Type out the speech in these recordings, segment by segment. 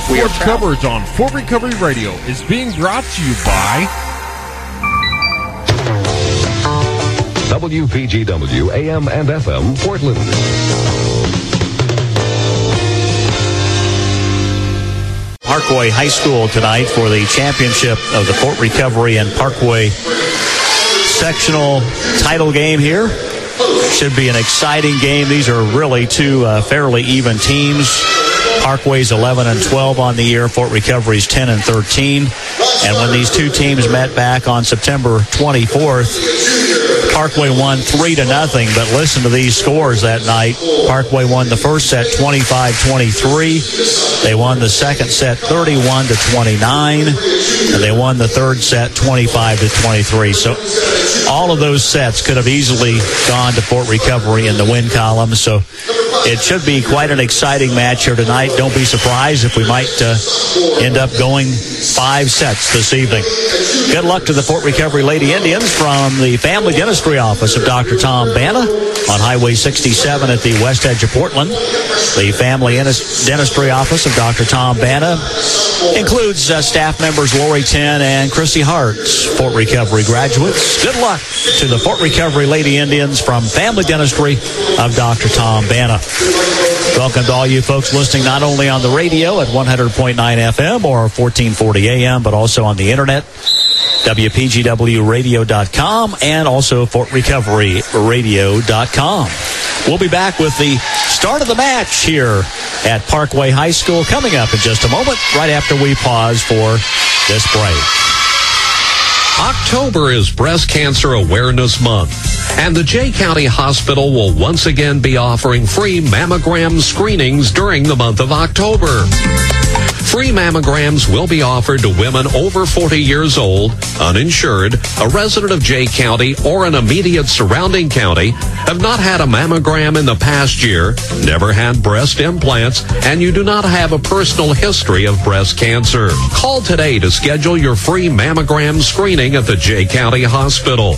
Sports coverage on Fort Recovery Radio is being brought to you by WPGW AM and FM Portland. Parkway High School tonight for the championship of the Fort Recovery and Parkway sectional title game here. Should be an exciting game. These are really two fairly even teams. Parkway's 11-12 on the year. Fort Recovery's 10-13. And when these two teams met back on September 24th, Parkway won 3-0. But listen to these scores that night. Parkway won the first set 25-23. They won the second set 31-29. And they won the third set 25-23. So all of those sets could have easily gone to Fort Recovery in the win column. So it should be quite an exciting match here tonight. Don't be surprised if we might end up going 5 sets this evening. Good luck to the Fort Recovery Lady Indians from the Family Dentistry Office of Dr. Tom Bana on Highway 67 at the west edge of Portland. The Family Dentistry Office of Dr. Tom Bana includes staff members Lori Tin and Chrissy Hartz, Fort Recovery graduates. Good luck to the Fort Recovery Lady Indians from Family Dentistry of Dr. Tom Bana. Welcome to all you folks listening not only on the radio at 100.9 FM or 1440 AM, but also on the internet, WPGWradio.com, and also FortRecoveryRadio.com. We'll be back with the start of the match here at Parkway High School coming up in just a moment, right after we pause for this break. October is Breast Cancer Awareness Month, and the Jay County Hospital will once again be offering free mammogram screenings during the month of October. Free mammograms will be offered to women over 40 years old, uninsured, a resident of Jay County or an immediate surrounding county, have not had a mammogram in the past year, never had breast implants, and you do not have a personal history of breast cancer. Call today to schedule your free mammogram screening at the Jay County Hospital.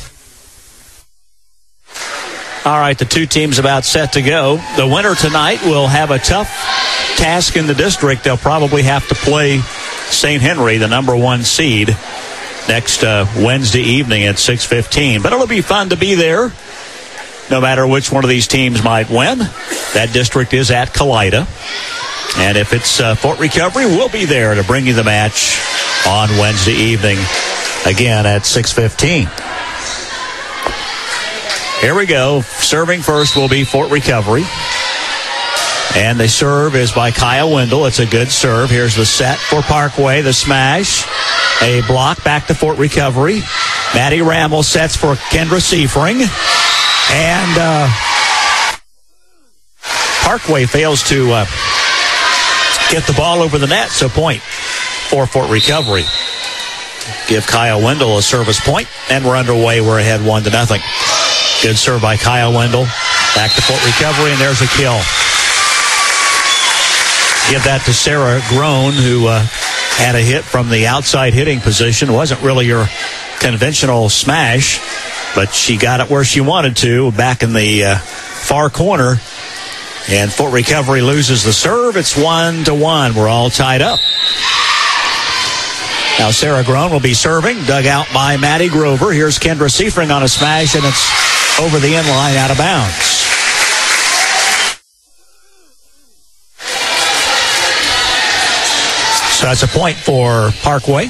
All right, the two teams about set to go. The winner tonight will have a tough task in the district. They'll probably have to play St. Henry, the number 1 seed, next Wednesday evening at 6:15. But it'll be fun to be there, no matter which one of these teams might win. That district is at Kalida. And if it's Fort Recovery, we'll be there to bring you the match on Wednesday evening, again at 6:15. Here we go. Serving first will be Fort Recovery. And the serve is by Kyle Wendell. It's a good serve. Here's the set for Parkway. The smash. A block back to Fort Recovery. Maddie Rammel sets for Kendra Seifring. And Parkway fails to get the ball over the net. So point for Fort Recovery. Give Kyle Wendell a service point. And we're underway. We're ahead 1-0. Good serve by Kyle Wendell. Back to Fort Recovery, and there's a kill. Give that to Sarah Groen, who had a hit from the outside hitting position. It wasn't really your conventional smash, but she got it where she wanted to, back in the far corner. And Fort Recovery loses the serve. It's 1-1. We're all tied up. Now Sarah Groen will be serving, dug out by Maddie Grover. Here's Kendra Seifring on a smash, and it's over the end line, out of bounds. So that's a point for Parkway.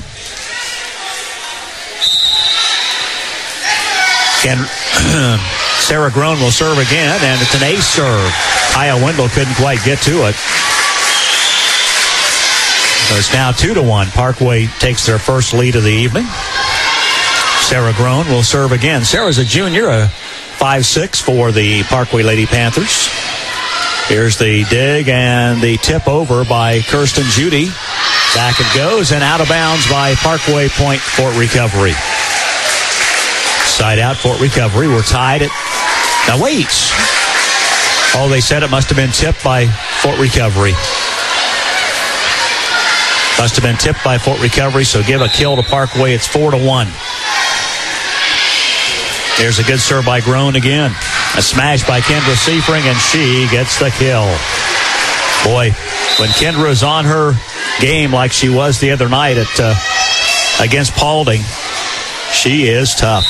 Sarah Groen will serve again, and it's an ace serve. Kyle Wendell couldn't quite get to it. So it's now 2-1. Parkway takes their first lead of the evening. Sarah Groen will serve again. Sarah's a junior, a 5'6" for the Parkway Lady Panthers. Here's the dig and the tip over by Kirsten Judy. Back it goes, and out of bounds by Parkway, point Fort Recovery. Side out Fort Recovery. We're tied at... Now wait. Oh, they said it must have been tipped by Fort Recovery. Must have been tipped by Fort Recovery, so give a kill to Parkway. It's 4-1. There's a good serve by Groen again. A smash by Kendra Seifring, and she gets the kill. Boy, when Kendra is on her game like she was the other night against Paulding. She is tough.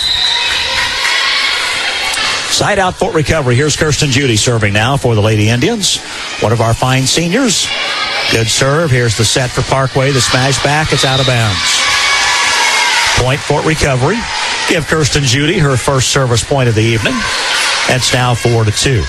Side out Fort Recovery. Here's Kirsten Judy serving now for the Lady Indians. One of our fine seniors. Good serve. Here's the set for Parkway. The smash back. It's out of bounds. Point Fort Recovery. Give Kirsten Judy her first service point of the evening. It's now 4-2.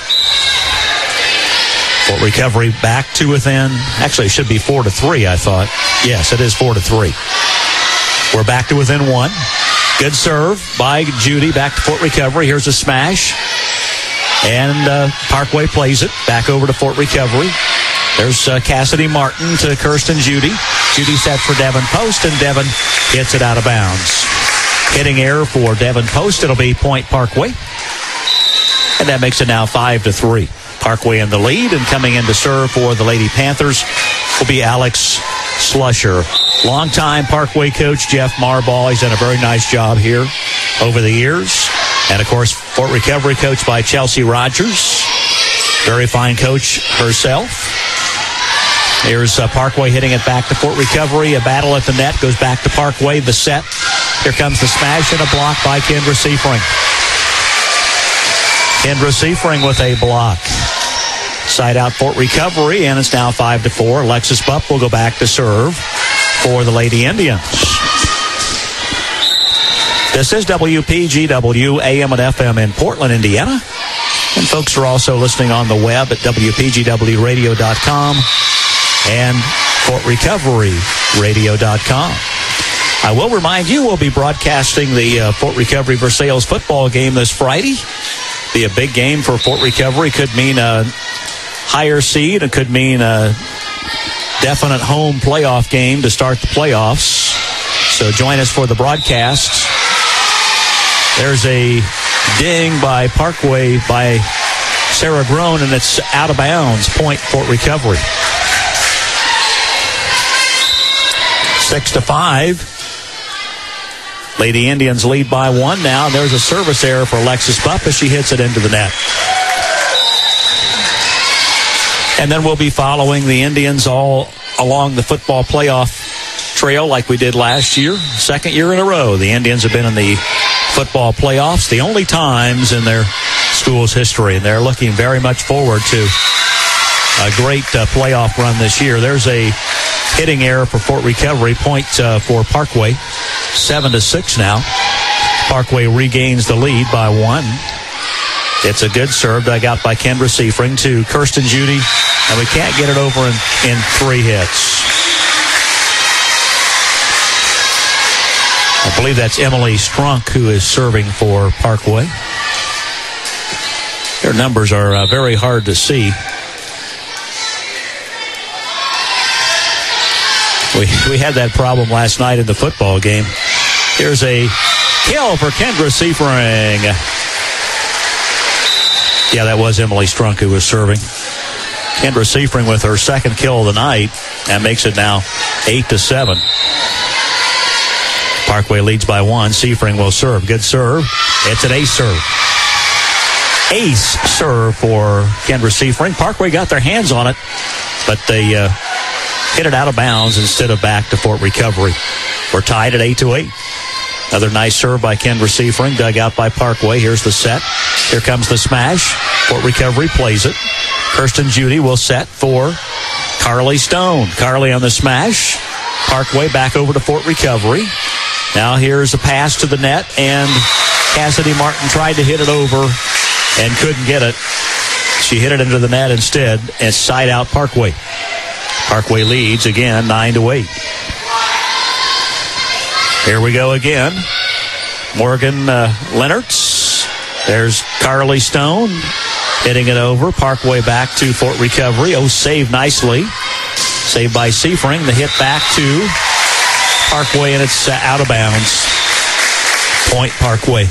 Fort Recovery back to within. Actually, it should be 4-3, I thought. Yes, it is 4-3. We're back to within 1. Good serve by Judy. Back to Fort Recovery. Here's a smash. And Parkway plays it. Back over to Fort Recovery. There's Cassidy Martin to Kirsten Judy. Judy sets for Devin Post, and Devin hits it out of bounds. Hitting error for Devin Post. It'll be Point Parkway. And that makes it now 5-3. Parkway in the lead, and coming in to serve for the Lady Panthers will be Alex Slusher. Longtime Parkway coach Jeff Marbaugh. He's done a very nice job here over the years. And, of course, Fort Recovery coached by Chelsea Rogers. Very fine coach herself. Here's Parkway hitting it back to Fort Recovery. A battle at the net goes back to Parkway. The set. Here comes the smash and a block by Kendra Seifring. Kendra Seifring with a block. Side out Fort Recovery, and it's now 5-4. Alexis Bupp will go back to serve for the Lady Indians. This is WPGW AM and FM in Portland, Indiana. And folks are also listening on the web at WPGWradio.com and FortRecoveryRadio.com. I will remind you we'll be broadcasting the Fort Recovery Versailles football game this Friday. Be a big game for Fort Recovery. Could mean a higher seed. It could mean a definite home playoff game to start the playoffs. So join us for the broadcast. There's a ding by Parkway by Sarah Groen, and it's out of bounds. Point Fort Recovery. 6-5. Lady Indians lead by 1 now. There's a service error for Alexis Bupp as she hits it into the net. And then we'll be following the Indians all along the football playoff trail like we did last year. Second year in a row, the Indians have been in the football playoffs, the only times in their school's history. And they're looking very much forward to a great playoff run this year. There's a hitting error for Fort Recovery. Point for Parkway. 7-6 now. Parkway regains the lead by 1. It's a good serve dug out by Kendra Seifring to Kirsten Judy, and we can't get it over in 3 hits. I believe that's Emily Strunk who is serving for Parkway. Their numbers are very hard to see. We had that problem last night in the football game. Here's a kill for Kendra Seifring. Yeah, that was Emily Strunk who was serving. Kendra Seifring with her second kill of the night. That makes it now 8-7. Parkway leads by 1. Seifring will serve. Good serve. It's an ace serve. Ace serve for Kendra Seifring. Parkway got their hands on it, but they hit it out of bounds instead of back to Fort Recovery. We're tied at 8-8. Another nice serve by Kendra Seifring, dug out by Parkway. Here's the set. Here comes the smash. Fort Recovery plays it. Kirsten Judy will set for Carly Stone. Carly on the smash. Parkway back over to Fort Recovery. Now here's a pass to the net, and Cassidy Martin tried to hit it over and couldn't get it. She hit it into the net instead, and side out Parkway. Parkway leads again 9-8. Here we go again. Morgan Lennertz. There's Carly Stone hitting it over. Parkway back to Fort Recovery. Oh, saved nicely. Saved by Seifring. The hit back to Parkway, and it's out of bounds. Point Parkway.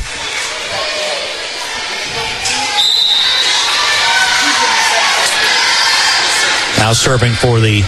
Now serving for the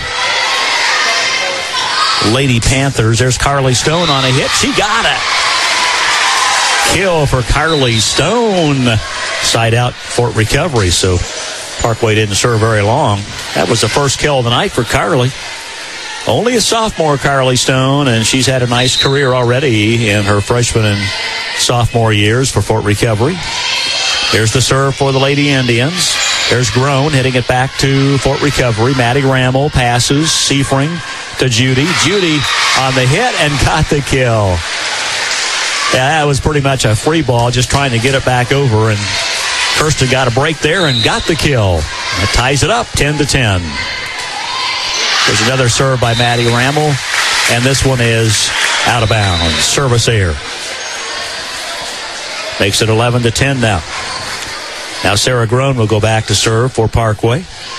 Lady Panthers. There's Carly Stone on a hit. She got it. Kill for Carly Stone. Side out Fort Recovery. So Parkway didn't serve very long. That was the first kill of the night for Carly. Only a sophomore, Carly Stone, and she's had a nice career already in her freshman and sophomore years for Fort Recovery. Here's the serve for the Lady Indians. There's Grown hitting it back to Fort Recovery. Maddie Rammel passes. Seifring to Judy. Judy on the hit and got the kill. Yeah, that was pretty much a free ball, just trying to get it back over, and Kirsten got a break there and got the kill. That ties it up 10-10. There's another serve by Maddie Rammel, and this one is out of bounds. Service error. Makes it 11-10 now. Now Sarah Grown will go back to serve for Parkway.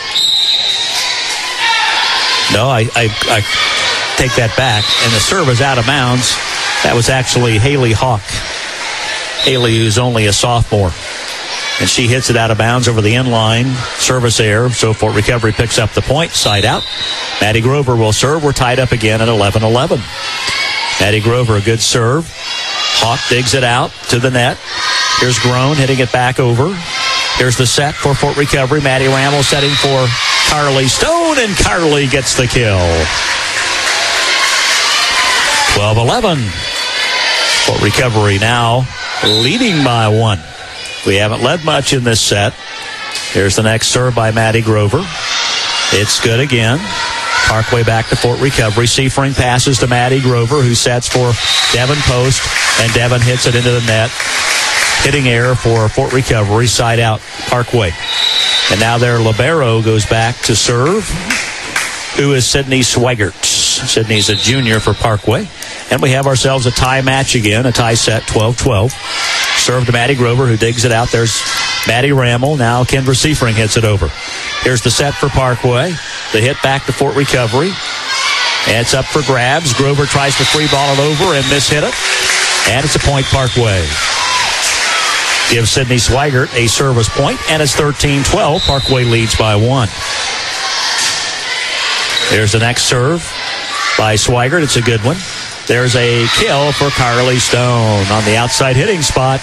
No, I take that back, and the serve is out of bounds. That was actually Haley Hawk. Haley, who's only a sophomore. And she hits it out of bounds over the inline. Service error. So Fort Recovery picks up the point. Side out. Maddie Grover will serve. We're tied up again at 11-11. Maddie Grover, a good serve. Hawk digs it out to the net. Here's Grown hitting it back over. Here's the set for Fort Recovery. Maddie Rammel setting for Carly Stone, and Carly gets the kill. 12-11. Fort Recovery now leading by 1. We haven't led much in this set. Here's the next serve by Maddie Grover. It's good again. Parkway back to Fort Recovery. Seifring passes to Maddie Grover, who sets for Devin Post, and Devin hits it into the net. Hitting error for Fort Recovery. Side out, Parkway. And now their libero goes back to serve, who is Sydney Swigert. Sydney's a junior for Parkway. And we have ourselves a tie match again, a tie set, 12-12. Serve to Maddie Grover, who digs it out. There's Maddie Rammel. Now Kendra Seifring hits it over. Here's the set for Parkway. The hit back to Fort Recovery. And it's up for grabs. Grover tries to free ball it over and mishit it. And it's a point Parkway. Gives Sydney Swigert a service point, and it's 13-12. Parkway leads by 1. There's the next serve by Swigert. It's a good one. There's a kill for Carly Stone on the outside hitting spot.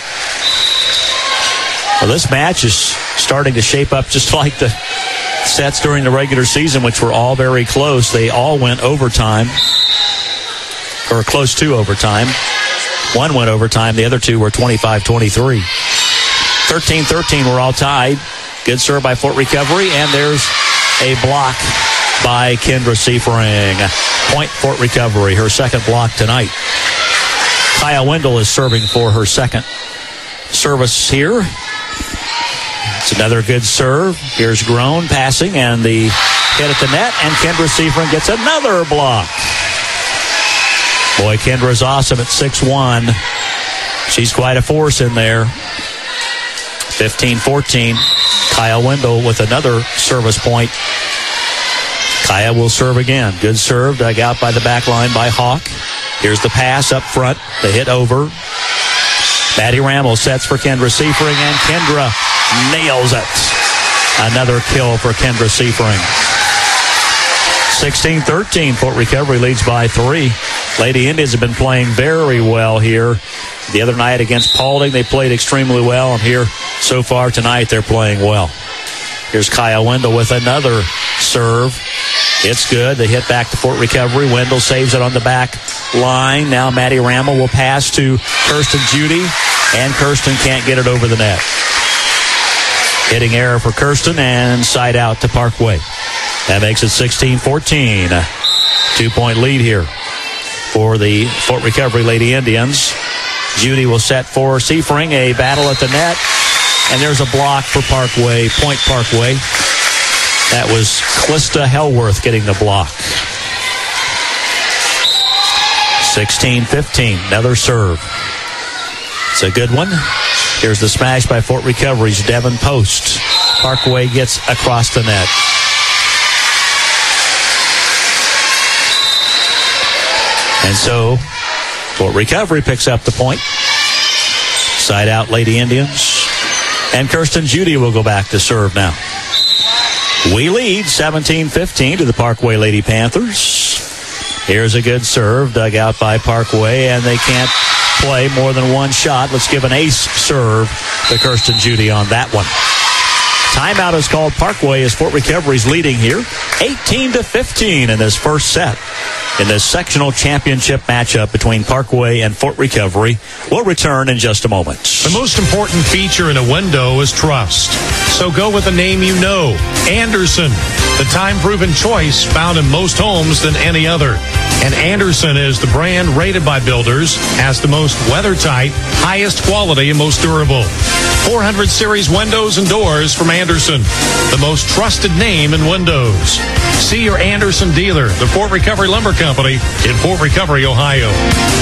Well, this match is starting to shape up just like the sets during the regular season, which were all very close. They all went overtime, or close to overtime. One went overtime. The other two were 25-23. 13-13, we're all tied. Good serve by Fort Recovery, and there's a block by Kendra Seifring. Point Fort Recovery, her second block tonight. Kyle Wendell is serving for her second service here. It's another good serve. Here's Grown passing, and the hit at the net, and Kendra Seifring gets another block. Boy, Kendra's awesome at 6'1". She's quite a force in there. 15-14. Kyle Wendell with another service point. Kaya will serve again. Good serve, dug out by the back line by Hawk. Here's the pass up front. The hit over. Maddie Rammel sets for Kendra Seifring, and Kendra nails it. Another kill for Kendra Seifring. 16-13. Fort Recovery leads by 3. Lady Indians have been playing very well here. The other night against Paulding, they played extremely well, and here so far tonight they're playing well. Here's Kaya Wendell with another serve. It's good. They hit back to Fort Recovery. Wendell saves it on the back line. Now Maddie Rammel will pass to Kirsten Judy, and Kirsten can't get it over the net. Hitting error for Kirsten, and side out to Parkway. That makes it 16-14. 2-point lead here for the Fort Recovery Lady Indians. Judy will set for Seifring. A battle at the net, and there's a block for Parkway. Point Parkway. That was Clista Hellworth getting the block. 16-15. Another serve. It's a good one. Here's the smash by Fort Recovery's Devin Post. Parkway gets across the net. And so Fort Recovery picks up the point. Side out Lady Indians. And Kirsten Judy will go back to serve now. We lead 17-15 to the Parkway Lady Panthers. Here's a good serve dug out by Parkway, and they can't play more than one shot. Let's give an ace serve to Kirsten Judy on that one. Timeout is called. Parkway as Fort Recovery's leading here 18-15 in this first set. in the sectional championship matchup between Parkway and Fort Recovery. We'll return in just a moment. The most important feature in a window is trust. So go with a name you know. Andersen, the time-proven choice found in most homes than any other. And Andersen is the brand rated by builders as the most weather-tight, highest quality, and most durable. 400 series windows and doors from Andersen, the most trusted name in windows. See your Andersen dealer, the Fort Recovery Lumber Company in Fort Recovery, Ohio.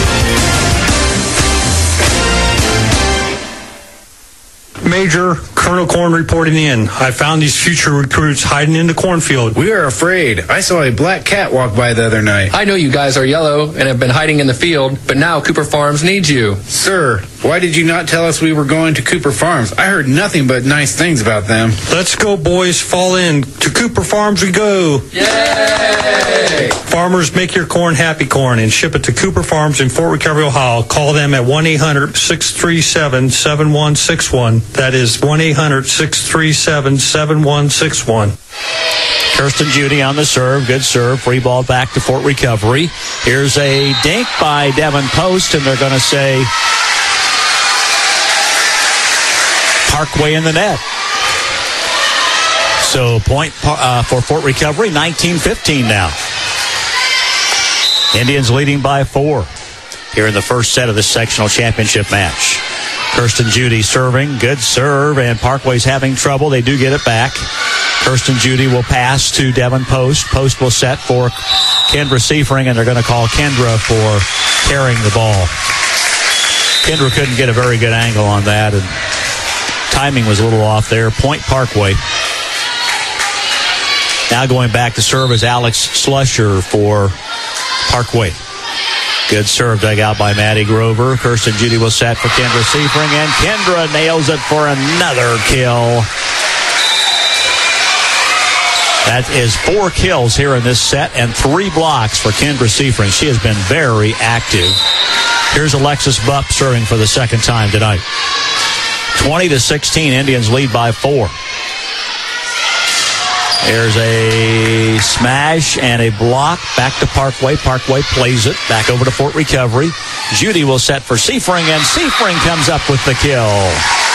Major, Colonel Corn reporting in. I found these future recruits hiding in the cornfield. We are afraid. I saw a black cat walk by the other night. I know you guys are yellow and have been hiding in the field, but now Cooper Farms needs you. Sir, why did you not tell us we were going to Cooper Farms? I heard nothing but nice things about them. Let's go, boys. Fall in. To Cooper Farms we go. Yay! Farmers, make your corn happy corn and ship it to Cooper Farms in Fort Recovery, Ohio. Call them at 1-800-637-7161. That is 1-800-637-7161. Kirsten Judy on the serve. Good serve. Free ball back to Fort Recovery. Here's a dink by Devin Post, and they're going to say Parkway in the net. So point for Fort Recovery, 19-15 now. Indians leading by 4 here in the first set of the sectional championship match. Kirsten Judy serving. Good serve, and Parkway's having trouble. They do get it back. Kirsten Judy will pass to Devin Post. Post will set for Kendra Seifring, and they're going to call Kendra for carrying the ball. Kendra couldn't get a very good angle on that, and timing was a little off there. Point Parkway. Now going back to serve is Alex Slusher for Parkway. Good serve dug out by Maddie Grover. Kirsten Judy will set for Kendra Seifring, and Kendra nails it for another kill. That is 4 kills here in this set and 3 blocks for Kendra Seifring. She has been very active. Here's Alexis Bupp serving for the second time tonight. 20-16, Indians lead by 4. There's a smash and a block. Back to Parkway. Parkway plays it. Back over to Fort Recovery. Judy will set for Seifring, and Seifring comes up with the kill.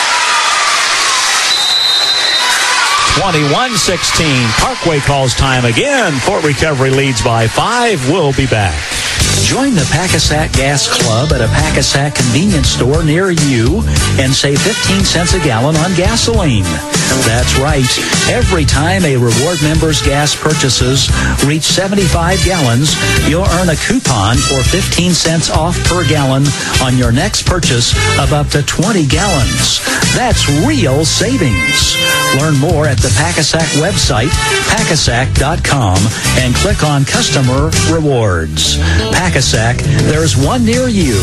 21-16. Parkway calls time again. Fort Recovery leads by 5. We'll be back. Join the Packasack Gas Club at a Packasack convenience store near you and save 15 cents a gallon on gasoline. That's right. Every time a Reward member's gas purchases reach 75 gallons, you'll earn a coupon for 15 cents off per gallon on your next purchase of up to 20 gallons. That's real savings. Learn more at the Packasack website, packasack.com, and click on Customer Rewards. Packasack, there's one near you.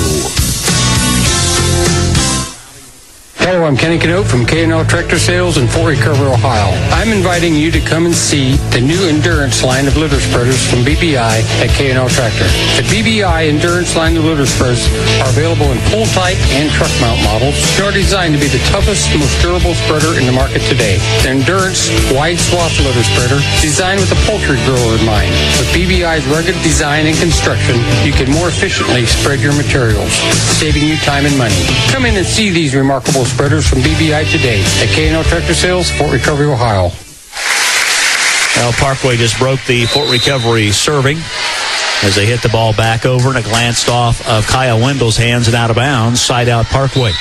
Hello, I'm Kenny Canote from K&L Tractor Sales in Fort Recovery, Ohio. I'm inviting you to come and see the new Endurance line of litter spreaders from BBI at K&L Tractor. The BBI Endurance line of litter spreaders are available in full type and truck mount models. They are designed to be the toughest, most durable spreader in the market today. The Endurance wide swath litter spreader designed with a poultry grower in mind. With BBI's rugged design and construction, you can more efficiently spread your materials, saving you time and money. Come in and see these remarkable spreaders from BBI today at K&L Tractor Sales, Fort Recovery, Ohio. Well, Parkway just broke the Fort Recovery serving as they hit the ball back over, and it glanced off of Kyle Wendell's hands and out of bounds. Side out Parkway.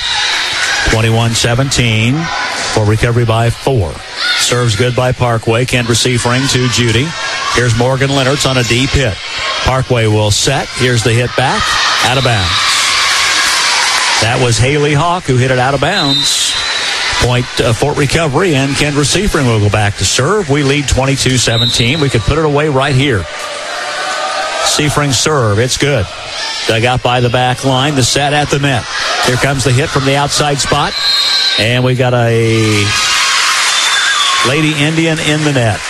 21-17. Fort Recovery by 4. Serves good by Parkway. Kendra Seifring to Judy. Here's Morgan Lennertz on a deep hit. Parkway will set. Here's the hit back. Out of bounds. That was Haley Hawk who hit it out of bounds. Point Fort Recovery, and Kendra Seifring will go back to serve. We lead 22-17. We could put it away right here. Seifring serve. It's good. Dug out by the back line. The set at the net. Here comes the hit from the outside spot. And we got a Lady Indian in the net.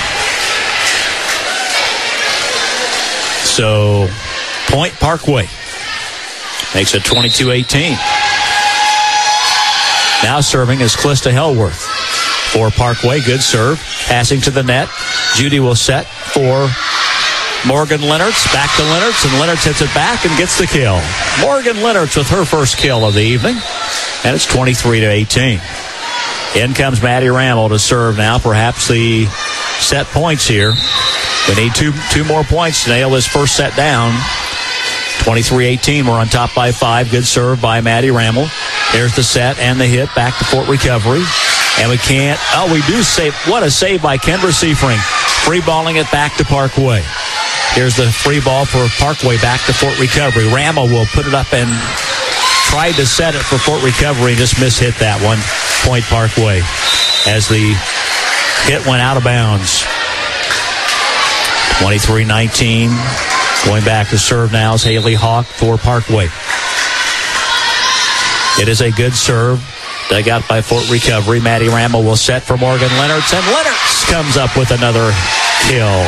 So, point Parkway. Makes it 22-18. Now serving is Calista Hellworth for Parkway. Good serve. Passing to the net. Judy will set for Morgan Lennertz back to Lennertz, and Lennertz hits it back and gets the kill. Morgan Lennertz with her first kill of the evening, and it's 23-18. In comes Maddie Rammel to serve now, perhaps the set points here. They need two more points to nail this first set down. 23-18, we're on top by 5. Good serve by Maddie Rammel. There's the set and the hit back to Fort Recovery. And we can't, we do save. What a save by Kendra Seifring. Free balling it back to Parkway. Here's the free ball for Parkway back to Fort Recovery. Rammel will put it up and tried to set it for Fort Recovery and just mishit that one. Point Parkway as the hit went out of bounds. 23-19. Going back to serve now is Haley Hawk for Parkway. It is a good serve. Dug out by Fort Recovery. Maddie Rammel will set for Morgan Lennertz, and Lennertz comes up with another kill.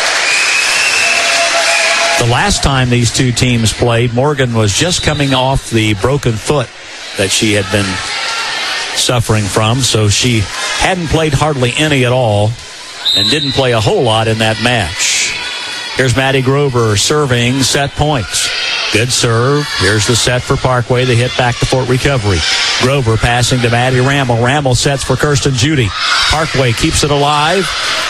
The last time these two teams played, Morgan was just coming off the broken foot that she had been suffering from, so she hadn't played hardly any at all and didn't play a whole lot in that match. Here's Maddie Grover serving set points. Good serve. Here's the set for Parkway. The hit back to Fort Recovery. Grover passing to Maddie Rammel. Rammel sets for Kirsten Judy. Parkway keeps it alive.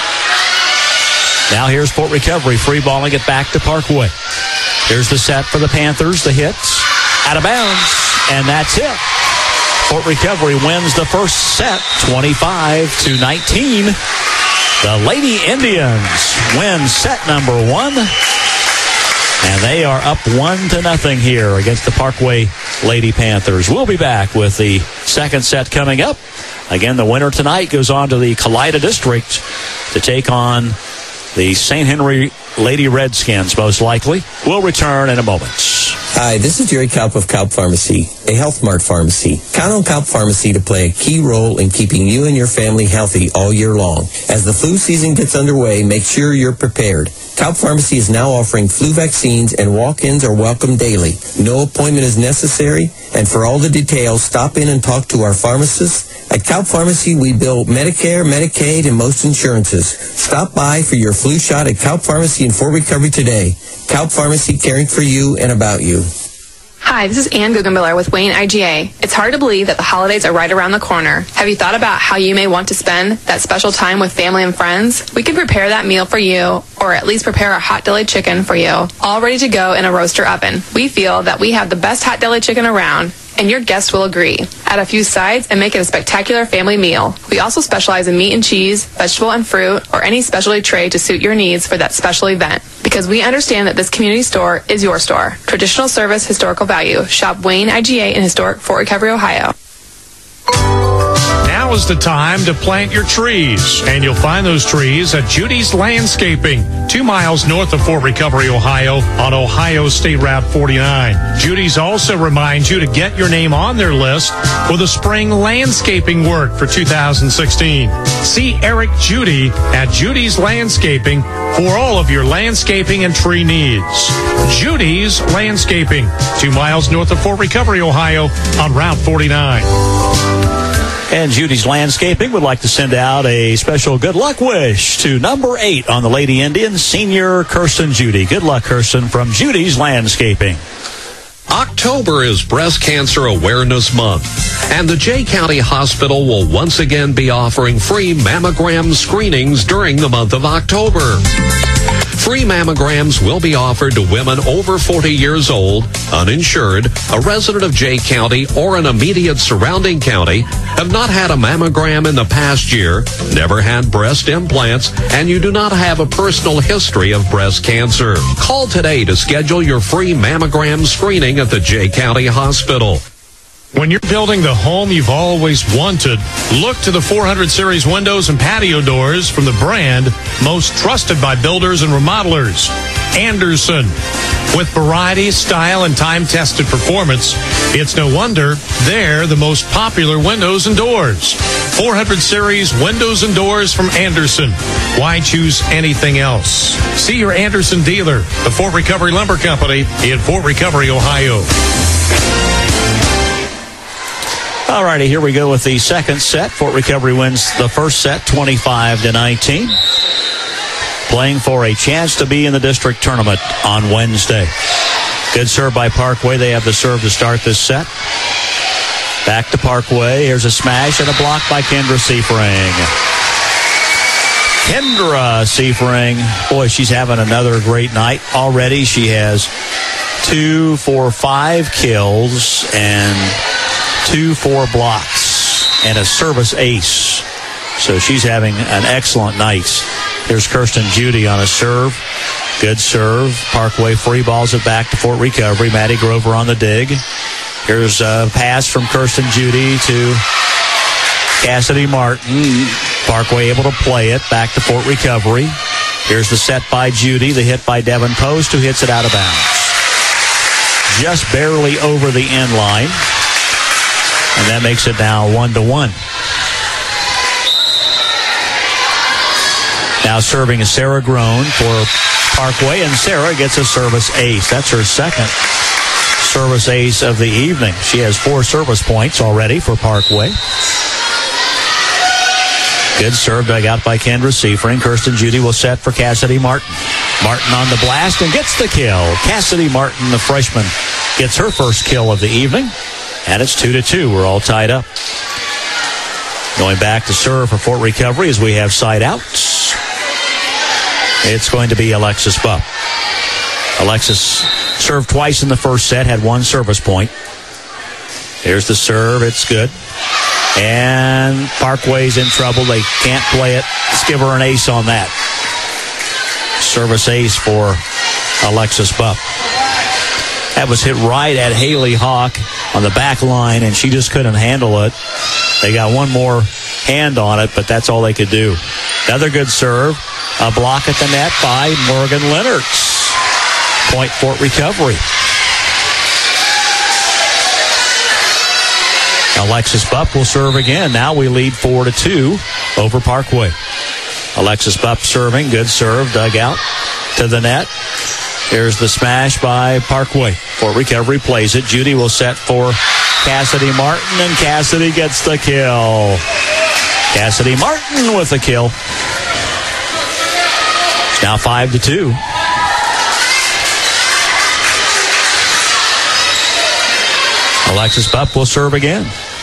Now here's Fort Recovery free balling it back to Parkway. Here's the set for the Panthers. The hits out of bounds, and that's it. Fort Recovery wins the first set 25-19. The Lady Indians win set number 1. And they are up 1-0 here against the Parkway Lady Panthers. We'll be back with the second set coming up. Again, the winner tonight goes on to the Kalida District to take on the St. Henry Lady Redskins, most likely. We'll return in a moment. Hi, this is Jerry Kaup of Kaup Pharmacy, a Health Mart pharmacy. Count on Kaup Pharmacy to play a key role in keeping you and your family healthy all year long. As the flu season gets underway, make sure you're prepared. Kaup Pharmacy is now offering flu vaccines, and walk-ins are welcome daily. No appointment is necessary, and for all the details, stop in and talk to our pharmacist. At Kaup Pharmacy, we bill Medicare, Medicaid, and most insurances. Stop by for your flu shot at Kaup Pharmacy in Fort Recovery today. Kaup Pharmacy, caring for you and about you. Hi, this is Ann Guggenbiller with Wayne IGA. It's hard to believe that the holidays are right around the corner. Have you thought about how you may want to spend that special time with family and friends? We can prepare that meal for you, or at least prepare a hot deli chicken for you, all ready to go in a roaster oven. We feel that we have the best hot deli chicken around, and your guests will agree. Add a few sides and make it a spectacular family meal. We also specialize in meat and cheese, vegetable and fruit, or any specialty tray to suit your needs for that special event. Because we understand that this community store is your store. Traditional service, historical value. Shop Wayne IGA in historic Fort Recovery, Ohio. Now is the time to plant your trees, and you'll find those trees at Judy's Landscaping, 2 miles north of Fort Recovery, Ohio, on Ohio State Route 49. Judy's also reminds you to get your name on their list for the spring landscaping work for 2016. See Eric Judy at Judy's Landscaping for all of your landscaping and tree needs. Judy's Landscaping, 2 miles north of Fort Recovery, Ohio, on Route 49. And Judy's Landscaping would like to send out a special good luck wish to number 8 on the Lady Indians, senior Kirsten Judy. Good luck, Kirsten, from Judy's Landscaping. October is Breast Cancer Awareness Month, and the Jay County Hospital will once again be offering free mammogram screenings during the month of October. Free mammograms will be offered to women over 40 years old, uninsured, a resident of Jay County or an immediate surrounding county, have not had a mammogram in the past year, never had breast implants, and you do not have a personal history of breast cancer. Call today to schedule your free mammogram screening at the Jay County Hospital. When you're building the home you've always wanted, look to the 400 Series windows and patio doors from the brand most trusted by builders and remodelers, Anderson. With variety, style, and time-tested performance, it's no wonder they're the most popular windows and doors. 400 Series windows and doors from Anderson. Why choose anything else? See your Anderson dealer, the Fort Recovery Lumber Company in Fort Recovery, Ohio. All righty, here we go with the second set. Fort Recovery wins the first set 25-19. playing for a chance to be in the district tournament on Wednesday. Good serve by Parkway. They have the serve to start this set. Back to Parkway. Here's a smash and a block by Kendra Seifring. Kendra Seifring, boy, she's having another great night already. She has 2 for 5 kills and 2 for blocks and a service ace. So she's having an excellent night. Here's Kirsten Judy on a serve. Good serve. Parkway free balls it back to Fort Recovery. Maddie Grover on the dig. Here's a pass from Kirsten Judy to Cassidy Martin. Parkway able to play it back to Fort Recovery. Here's the set by Judy. The hit by Devin Post, who hits it out of bounds. Just barely over the end line. And that makes it now 1-1. Now serving is Sarah Groen for Parkway, and Sarah gets a service ace. That's her second service ace of the evening. She has 4 service points already for Parkway. Good serve dug out by Kendra Seifring. Kirsten Judy will set for Cassidy Martin. Martin on the blast and gets the kill. Cassidy Martin, the freshman, gets her first kill of the evening. And it's 2-2. We're all tied up. Going back to serve for Fort Recovery as we have side outs. It's going to be Alexis Bupp. Alexis served twice in the first set, had 1 service point. Here's the serve. It's good. And Parkway's in trouble. They can't play it. Let's give her an ace on that. Service ace for Alexis Bupp. That was hit right at Haley Hawk on the back line, and she just couldn't handle it. They got one more hand on it, but that's all they could do. Another good serve. A block at the net by Morgan Lennox. Point Fort Recovery. Alexis Bupp will serve again. Now we lead 4-2 over Parkway. Alexis Bupp serving. Good serve. Dug out to the net. Here's the smash by Parkway. Fort Recovery plays it. Judy will set for Cassidy Martin, and Cassidy gets the kill. Cassidy Martin with the kill. It's now 5-2. Alexis Bupp will serve again.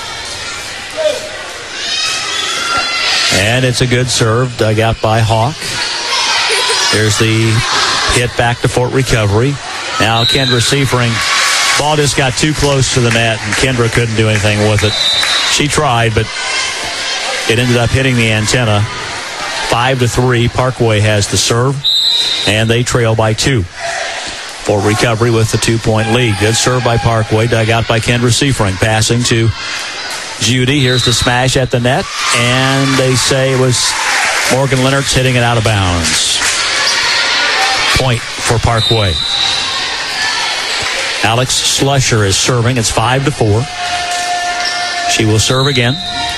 And it's a good serve, dug out by Hawk. There's the hit back to Fort Recovery. Now Kendra Seifring. Ball just got too close to the net, and Kendra couldn't do anything with it. She tried, but it ended up hitting the antenna. 5-3. Parkway has the serve, and they trail by 2. Fort Recovery with the 2-point lead. Good serve by Parkway, dug out by Kendra Seifring. Passing to Judy. Here's the smash at the net, and they say it was Morgan Lennox hitting it out of bounds. Point for Parkway. Alex Slusher is serving. It's 5-4. She will serve again.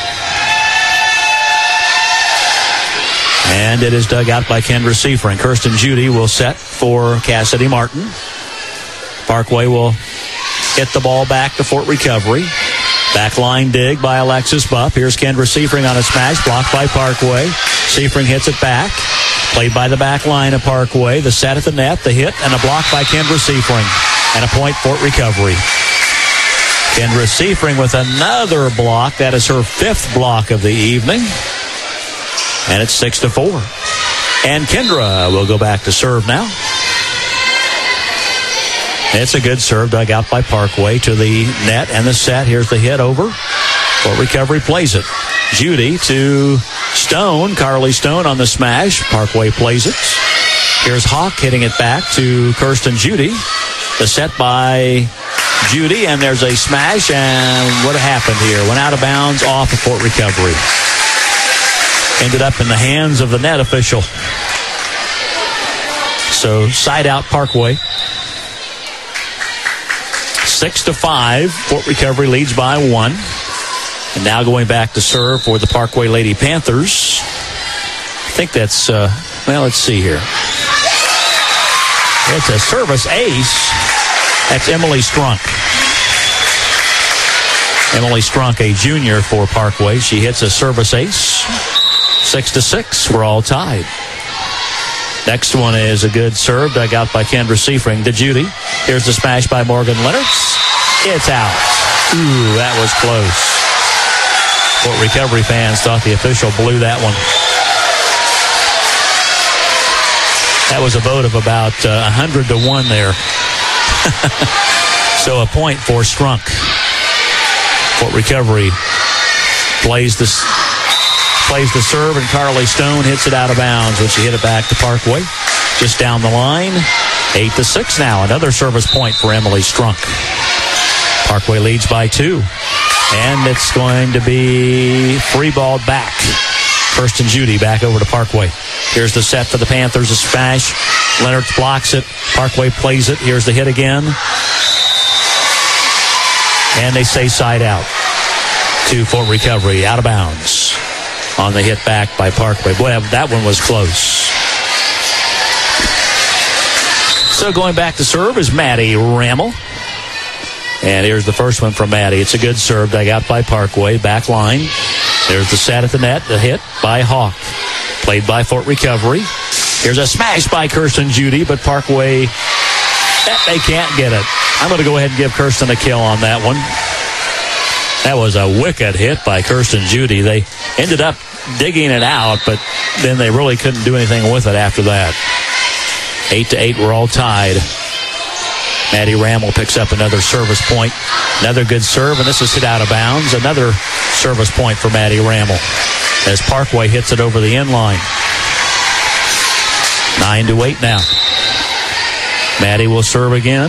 And it is dug out by Kendra Seifring. Kirsten Judy will set for Cassidy Martin. Parkway will hit the ball back to Fort Recovery. Backline dig by Alexis Bupp. Here's Kendra Seifring on a smash. Blocked by Parkway. Seifring hits it back. Played by the back line of Parkway. The set at the net, the hit, and a block by Kendra Seifring. And a point, Fort Recovery. Kendra Seifring with another block. That is her 5th block of the evening. And it's 6-4. And Kendra will go back to serve now. It's a good serve dug out by Parkway to the net and the set. Here's the hit over. Fort Recovery plays it. Judy to Stone. Carly Stone on the smash. Parkway plays it. Here's Hawk hitting it back to Kirsten Judy. The set by Judy, and there's a smash, and what happened here? Went out of bounds off of Fort Recovery. Ended up in the hands of the net official. So side out Parkway. 6-5. Fort Recovery leads by 1. And now going back to serve for the Parkway Lady Panthers. I think that's, well, let's see here. It's a service ace. That's Emily Strunk. Emily Strunk, a junior for Parkway. She hits a service ace. 6-6. We're all tied. Next one is a good serve dug out by Kendra Seifring to Judy. Here's the smash by Morgan Lennox. It's out. Ooh, that was close. Fort Recovery fans thought the official blew that one. That was a vote of about 100 to 1 there. So a point for Strunk. Fort Recovery plays the serve, and Carly Stone hits it out of bounds when she hit it back to Parkway. Just down the line. 8-6 now. Another service point for Emily Strunk. Parkway leads by 2. And it's going to be free ball back. Kirsten Judy back over to Parkway. Here's the set for the Panthers. A smash. Leonard blocks it. Parkway plays it. Here's the hit again. And they say side out to Fort Recovery. Out of bounds on the hit back by Parkway. Boy, that one was close. So going back to serve is Maddie Rammel. And here's the first one from Maddie. It's a good serve dug out by Parkway. Back line. There's the set at the net. The hit by Hawk. Played by Fort Recovery. Here's a smash by Kirsten Judy, but Parkway, they can't get it. I'm going to go ahead and give Kirsten a kill on that one. That was a wicked hit by Kirsten Judy. They ended up digging it out, but then they really couldn't do anything with it after that. 8-8, we're all tied. Maddie Rammel picks up another service point. Another good serve, and this is hit out of bounds. Another service point for Maddie Rammel as Parkway hits it over the end line. 9-8 now. Maddie will serve again.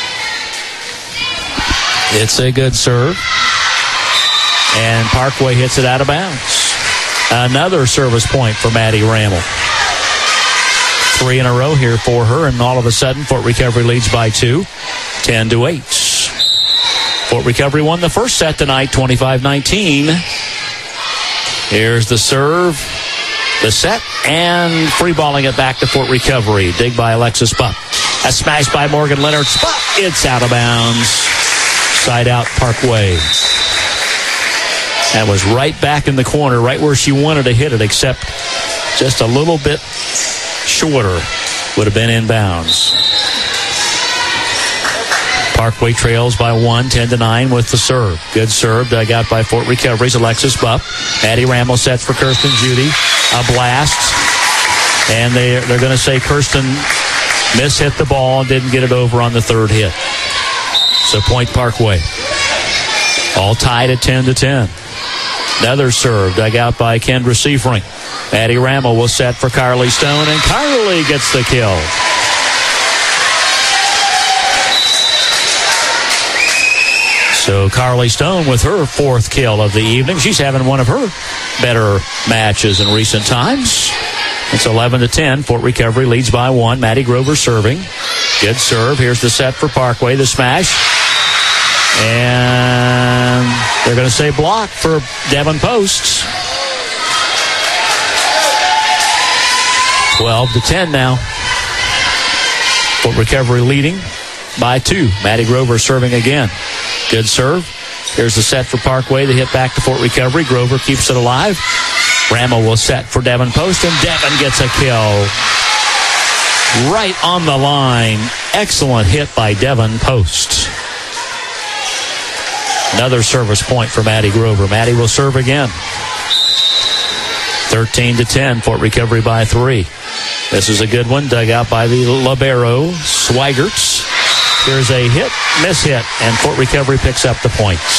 It's a good serve. And Parkway hits it out of bounds. Another service point for Maddie Rammel. 3 in a row here for her, and all of a sudden Fort Recovery leads by 2, 10-8. Fort Recovery won the first set tonight, 25-19. Here's the serve, the set, and free balling it back to Fort Recovery. Dig by Alexis Buck. A smash by Morgan Leonard. Spot. It's out of bounds. Side out Parkway. That was right back in the corner, right where she wanted to hit it, except just a little bit shorter would have been in bounds. Parkway trails by 1, 10-9 with the serve. Good serve dug out by Fort Recovery's Alexis Bupp. Maddie Rammel sets for Kirsten Judy. A blast. And they're going to say Kirsten mishit the ball and didn't get it over on the third hit. So point Parkway. All tied at 10-10. Another serve dug out by Kendra Seifring. Maddie Rammel will set for Carly Stone, and Carly gets the kill. So Carly Stone with her 4th kill of the evening. She's having one of her better matches in recent times. It's 11-10. Fort Recovery leads by 1. Maddie Grover serving. Good serve. Here's the set for Parkway. The smash. And they're going to say block for Devon Post. 12-10 now. Fort Recovery leading by 2. Maddie Grover serving again. Good serve. Here's the set for Parkway. The hit back to Fort Recovery. Grover keeps it alive. Rammel will set for Devon Post, and Devon gets a kill. Right on the line. Excellent hit by Devon Post. Another service point for Maddie Grover. Maddie will serve again. 13-10. Fort Recovery by 3. This is a good one, dug out by the libero, Swigerts. Here's a hit, miss hit, and Fort Recovery picks up the points.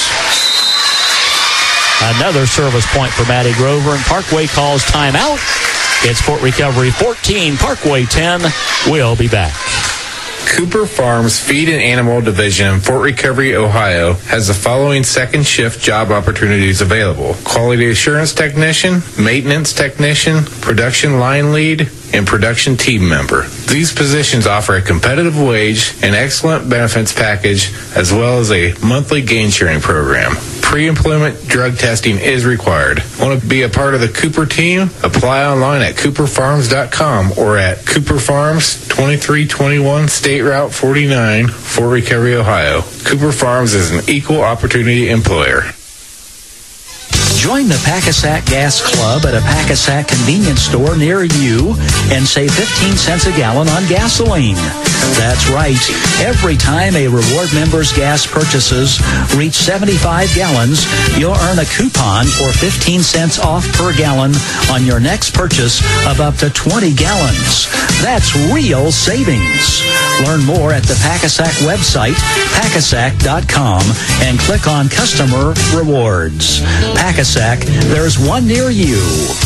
Another service point for Maddie Grover, and Parkway calls timeout. It's Fort Recovery 14, Parkway 10. We'll be back. Cooper Farms Feed and Animal Division in Fort Recovery, Ohio has the following second shift job opportunities available: quality assurance technician, maintenance technician, production line lead, and production team member. These positions offer a competitive wage and excellent benefits package, as well as a monthly gain sharing program. Pre-employment drug testing is required. Want to be a part of the Cooper team? Apply online at cooperfarms.com or at Cooper Farms, 2321 State Route 49, Fort Recovery, Ohio. Cooper Farms is an equal opportunity employer. Join the Pack-A-Sack Gas Club at a Pack-A-Sack convenience store near you and save 15 cents a gallon on gasoline. That's right. Every time a reward member's gas purchases reach 75 gallons, you'll earn a coupon for 15 cents off per gallon on your next purchase of up to 20 gallons. That's real savings. Learn more at the Pack-A-Sack website, packasack.com, and click on Customer Rewards. Pack-A-Sack, there's one near you.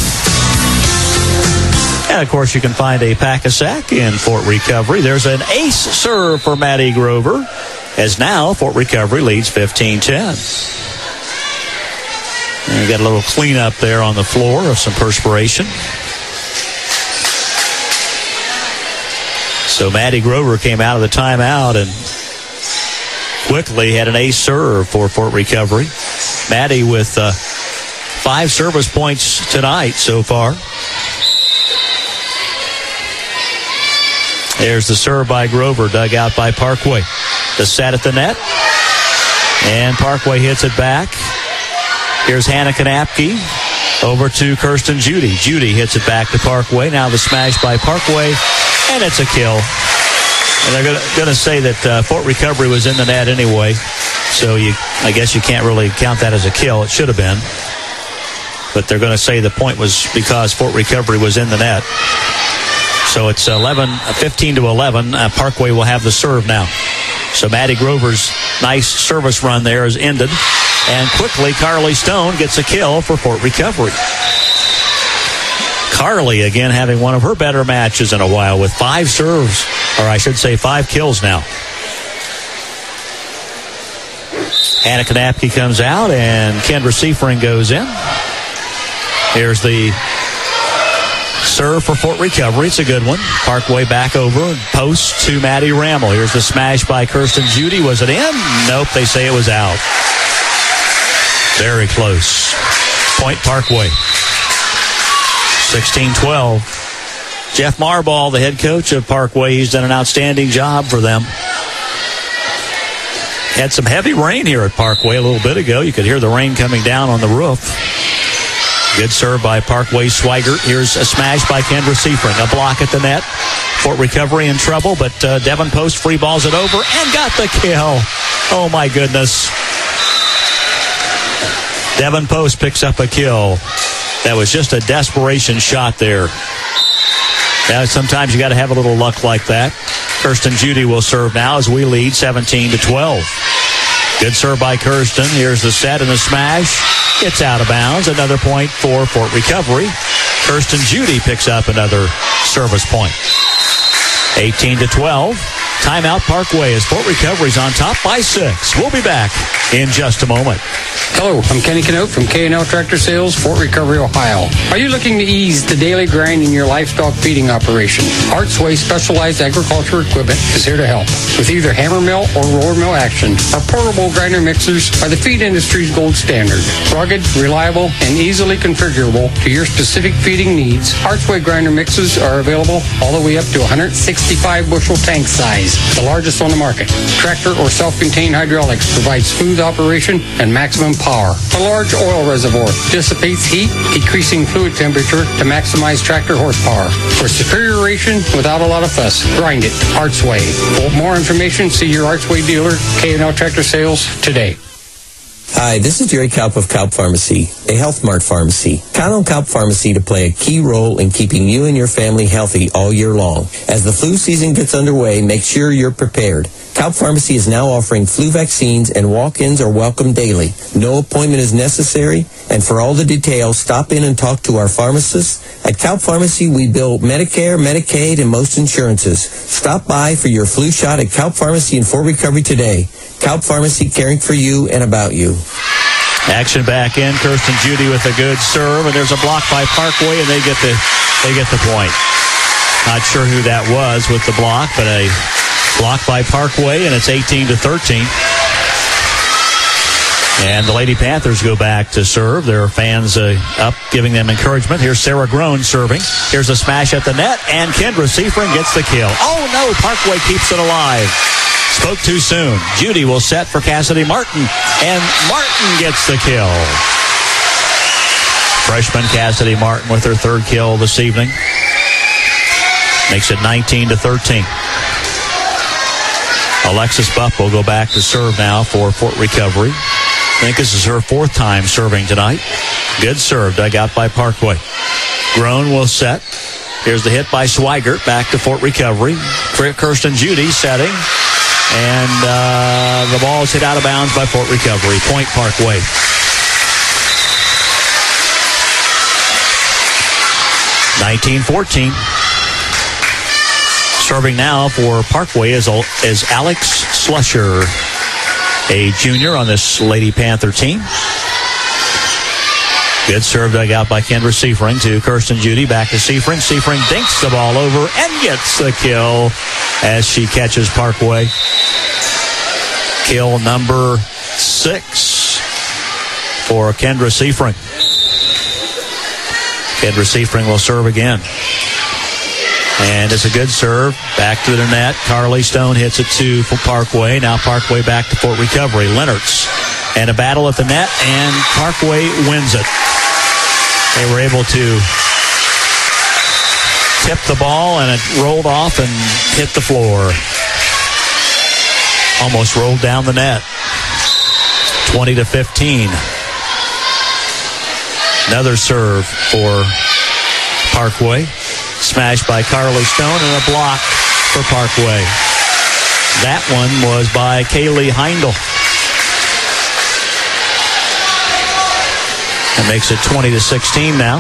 And, of course, you can find a Pack-A-Sack in Fort Recovery. There's an ace serve for Maddie Grover, as now Fort Recovery leads 15-10. And we got a little cleanup there on the floor of some perspiration. So Maddie Grover came out of the timeout and quickly had an ace serve for Fort Recovery. Maddie with 5 service points tonight so far. There's the serve by Grover, dug out by Parkway. The set at the net. And Parkway hits it back. Here's Hannah Kanapke over to Kirsten Judy. Judy hits it back to Parkway. Now the smash by Parkway, and it's a kill. And they're going to say that Fort Recovery was in the net anyway, so I guess you can't really count that as a kill. It should have been. But they're going to say the point was because Fort Recovery was in the net. So it's 15-11. Parkway will have the serve now. So Maddie Grover's nice service run there is ended. And quickly, Carly Stone gets a kill for Fort Recovery. Carly, again, having one of her better matches in a while with 5 serves, or I should say 5 kills now. Hannah Kanapke comes out, and Kendra Seifring goes in. Here's the serve for Fort Recovery. It's a good one. Parkway back over, post to Maddie Rammel. Here's the smash by Kirsten Judy. Was it in? Nope, they say it was out. Very close. Point Parkway. 16-12. Jeff Marball, the head coach of Parkway, he's done an outstanding job for them. Had some heavy rain here at Parkway a little bit ago. You could hear the rain coming down on the roof. Good serve by Parkway Swigert. Here's a smash by Kendra Seifring. A block at the net. Fort Recovery in trouble, but Devin Post free balls it over and got the kill. Oh, my goodness. Devin Post picks up a kill. That was just a desperation shot there. Now, sometimes you got to have a little luck like that. Kirsten Judy will serve now as we lead 17-12. Good serve by Kirsten. Here's the set and the smash. It's out of bounds. Another point for Fort Recovery. Kirsten Judy picks up another service point. 18-12. Timeout Parkway as Fort Recovery's on top by 6. We'll be back in just a moment. Hello, I'm Kenny Canote from K&L Tractor Sales, Fort Recovery, Ohio. Are you looking to ease the daily grind in your livestock feeding operation? Artsway Specialized Agriculture Equipment is here to help. With either hammer mill or roller mill action, our portable grinder mixers are the feed industry's gold standard. Rugged, reliable, and easily configurable to your specific feeding needs, Artsway grinder mixers are available all the way up to 165 bushel tank size, the largest on the market. Tractor or self-contained hydraulics provides smooth operation and maximum power. A large oil reservoir dissipates heat, decreasing fluid temperature to maximize tractor horsepower. For superior ration without a lot of fuss, grind it Artsway. For more information, see your Artsway dealer, K&L Tractor Sales, today. Hi, this is Jerry Kaup of Kaup Pharmacy, a Health Mart pharmacy. Count on Kaup Pharmacy to play a key role in keeping you and your family healthy all year long. As the flu season gets underway, make sure you're prepared. Kaup Pharmacy is now offering flu vaccines, and walk-ins are welcome daily. No appointment is necessary, and for all the details, stop in and talk to our pharmacists. At Kaup Pharmacy, we bill Medicare, Medicaid, and most insurances. Stop by for your flu shot at Kaup Pharmacy in Fort Recovery today. Kaup Pharmacy, caring for you and about you. Action back in. Kirsten Judy with a good serve, and there's a block by Parkway, and they get the point. Not sure who that was with the block, but a block by Parkway, and it's 18-13. And the Lady Panthers go back to serve. Their fans up, giving them encouragement. Here's Sarah Groen serving. Here's a smash at the net, and Kendra Seifring gets the kill. Oh, no, Parkway keeps it alive. Spoke too soon. Judy will set for Cassidy Martin, and Martin gets the kill. Freshman Cassidy Martin with her third kill this evening. Makes it 19-13. Alexis Buff will go back to serve now for Fort Recovery. I think this is her fourth time serving tonight. Good serve, dug out by Parkway. Groen will set. Here's the hit by Swigert. Back to Fort Recovery. Kirsten Judy setting. And the ball is hit out of bounds by Fort Recovery. Point Parkway. (19-14). Serving now for Parkway is Alex Slusher, a junior on this Lady Panther team. Good serve dug out by Kendra Seifring to Kirsten Judy. Back to Seifring. Seifring dinks the ball over and gets the kill as she catches Parkway. Kill number 6 for Kendra Seifring. Kendra Seifring will serve again. And it's a good serve. Back to the net. Carly Stone hits it to Parkway. Now Parkway back to Fort Recovery. Lennertz. And a battle at the net. And Parkway wins it. They were able to tip the ball, and it rolled off and hit the floor. Almost rolled down the net. 20-15. Another serve for Parkway. Smashed by Carly Stone and a block for Parkway. That one was by Kaylee Heindel. That makes it 20-16 now.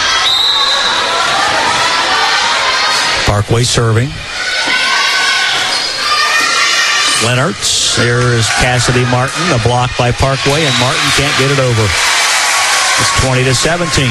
Parkway serving. Lennertz. There's Cassidy Martin. A block by Parkway, and Martin can't get it over. It's 20-17.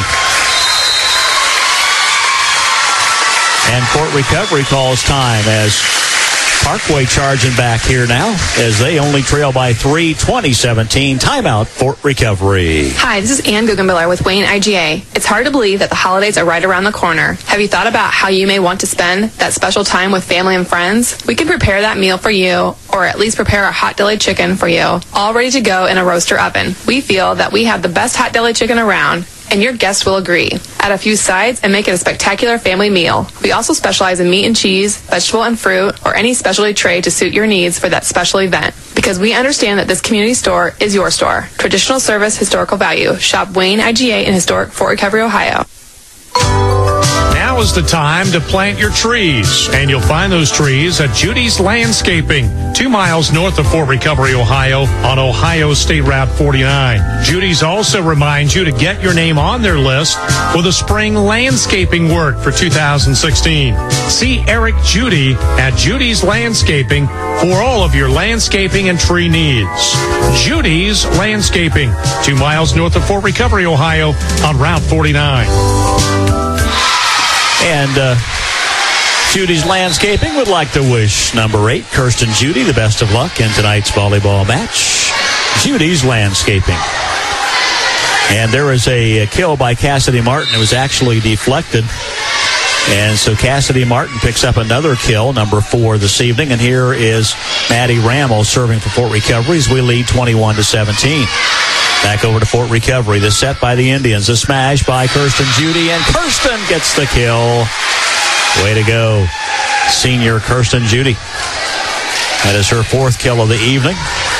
And Fort Recovery calls time as Parkway charging back here now as they only trail by 3, 20-17. Timeout, Fort Recovery. Hi, this is Ann Guggenbiller with Wayne IGA. It's hard to believe that the holidays are right around the corner. Have you thought about how you may want to spend that special time with family and friends? We can prepare that meal for you, or at least prepare a hot deli chicken for you, all ready to go in a roaster oven. We feel that we have the best hot deli chicken around, and your guests will agree. Add a few sides and make it a spectacular family meal. We also specialize in meat and cheese, vegetable and fruit, or any specialty tray to suit your needs for that special event. Because we understand that this community store is your store. Traditional service, historical value. Shop Wayne IGA in historic Fort Recovery, Ohio. Now is the time to plant your trees, and you'll find those trees at Judy's Landscaping, 2 miles north of Fort Recovery, Ohio, on Ohio State Route 49. Judy's also reminds you to get your name on their list for the spring landscaping work for 2016. See Eric Judy at Judy's Landscaping for all of your landscaping and tree needs. Judy's Landscaping, 2 miles north of Fort Recovery, Ohio, on Route 49. And Judy's Landscaping would like to wish number 8, Kirsten Judy, the best of luck in tonight's volleyball match. Judy's Landscaping. And there was a kill by Cassidy Martin. It was actually deflected. And so Cassidy Martin picks up another kill, number 4 this evening. And here is Maddie Rammel serving for Fort Recovery as we lead 21-17. Back over to Fort Recovery. The set by the Indians. A smash by Kirsten Judy, and Kirsten gets the kill. Way to go, senior Kirsten Judy. That is her 4th kill of the evening.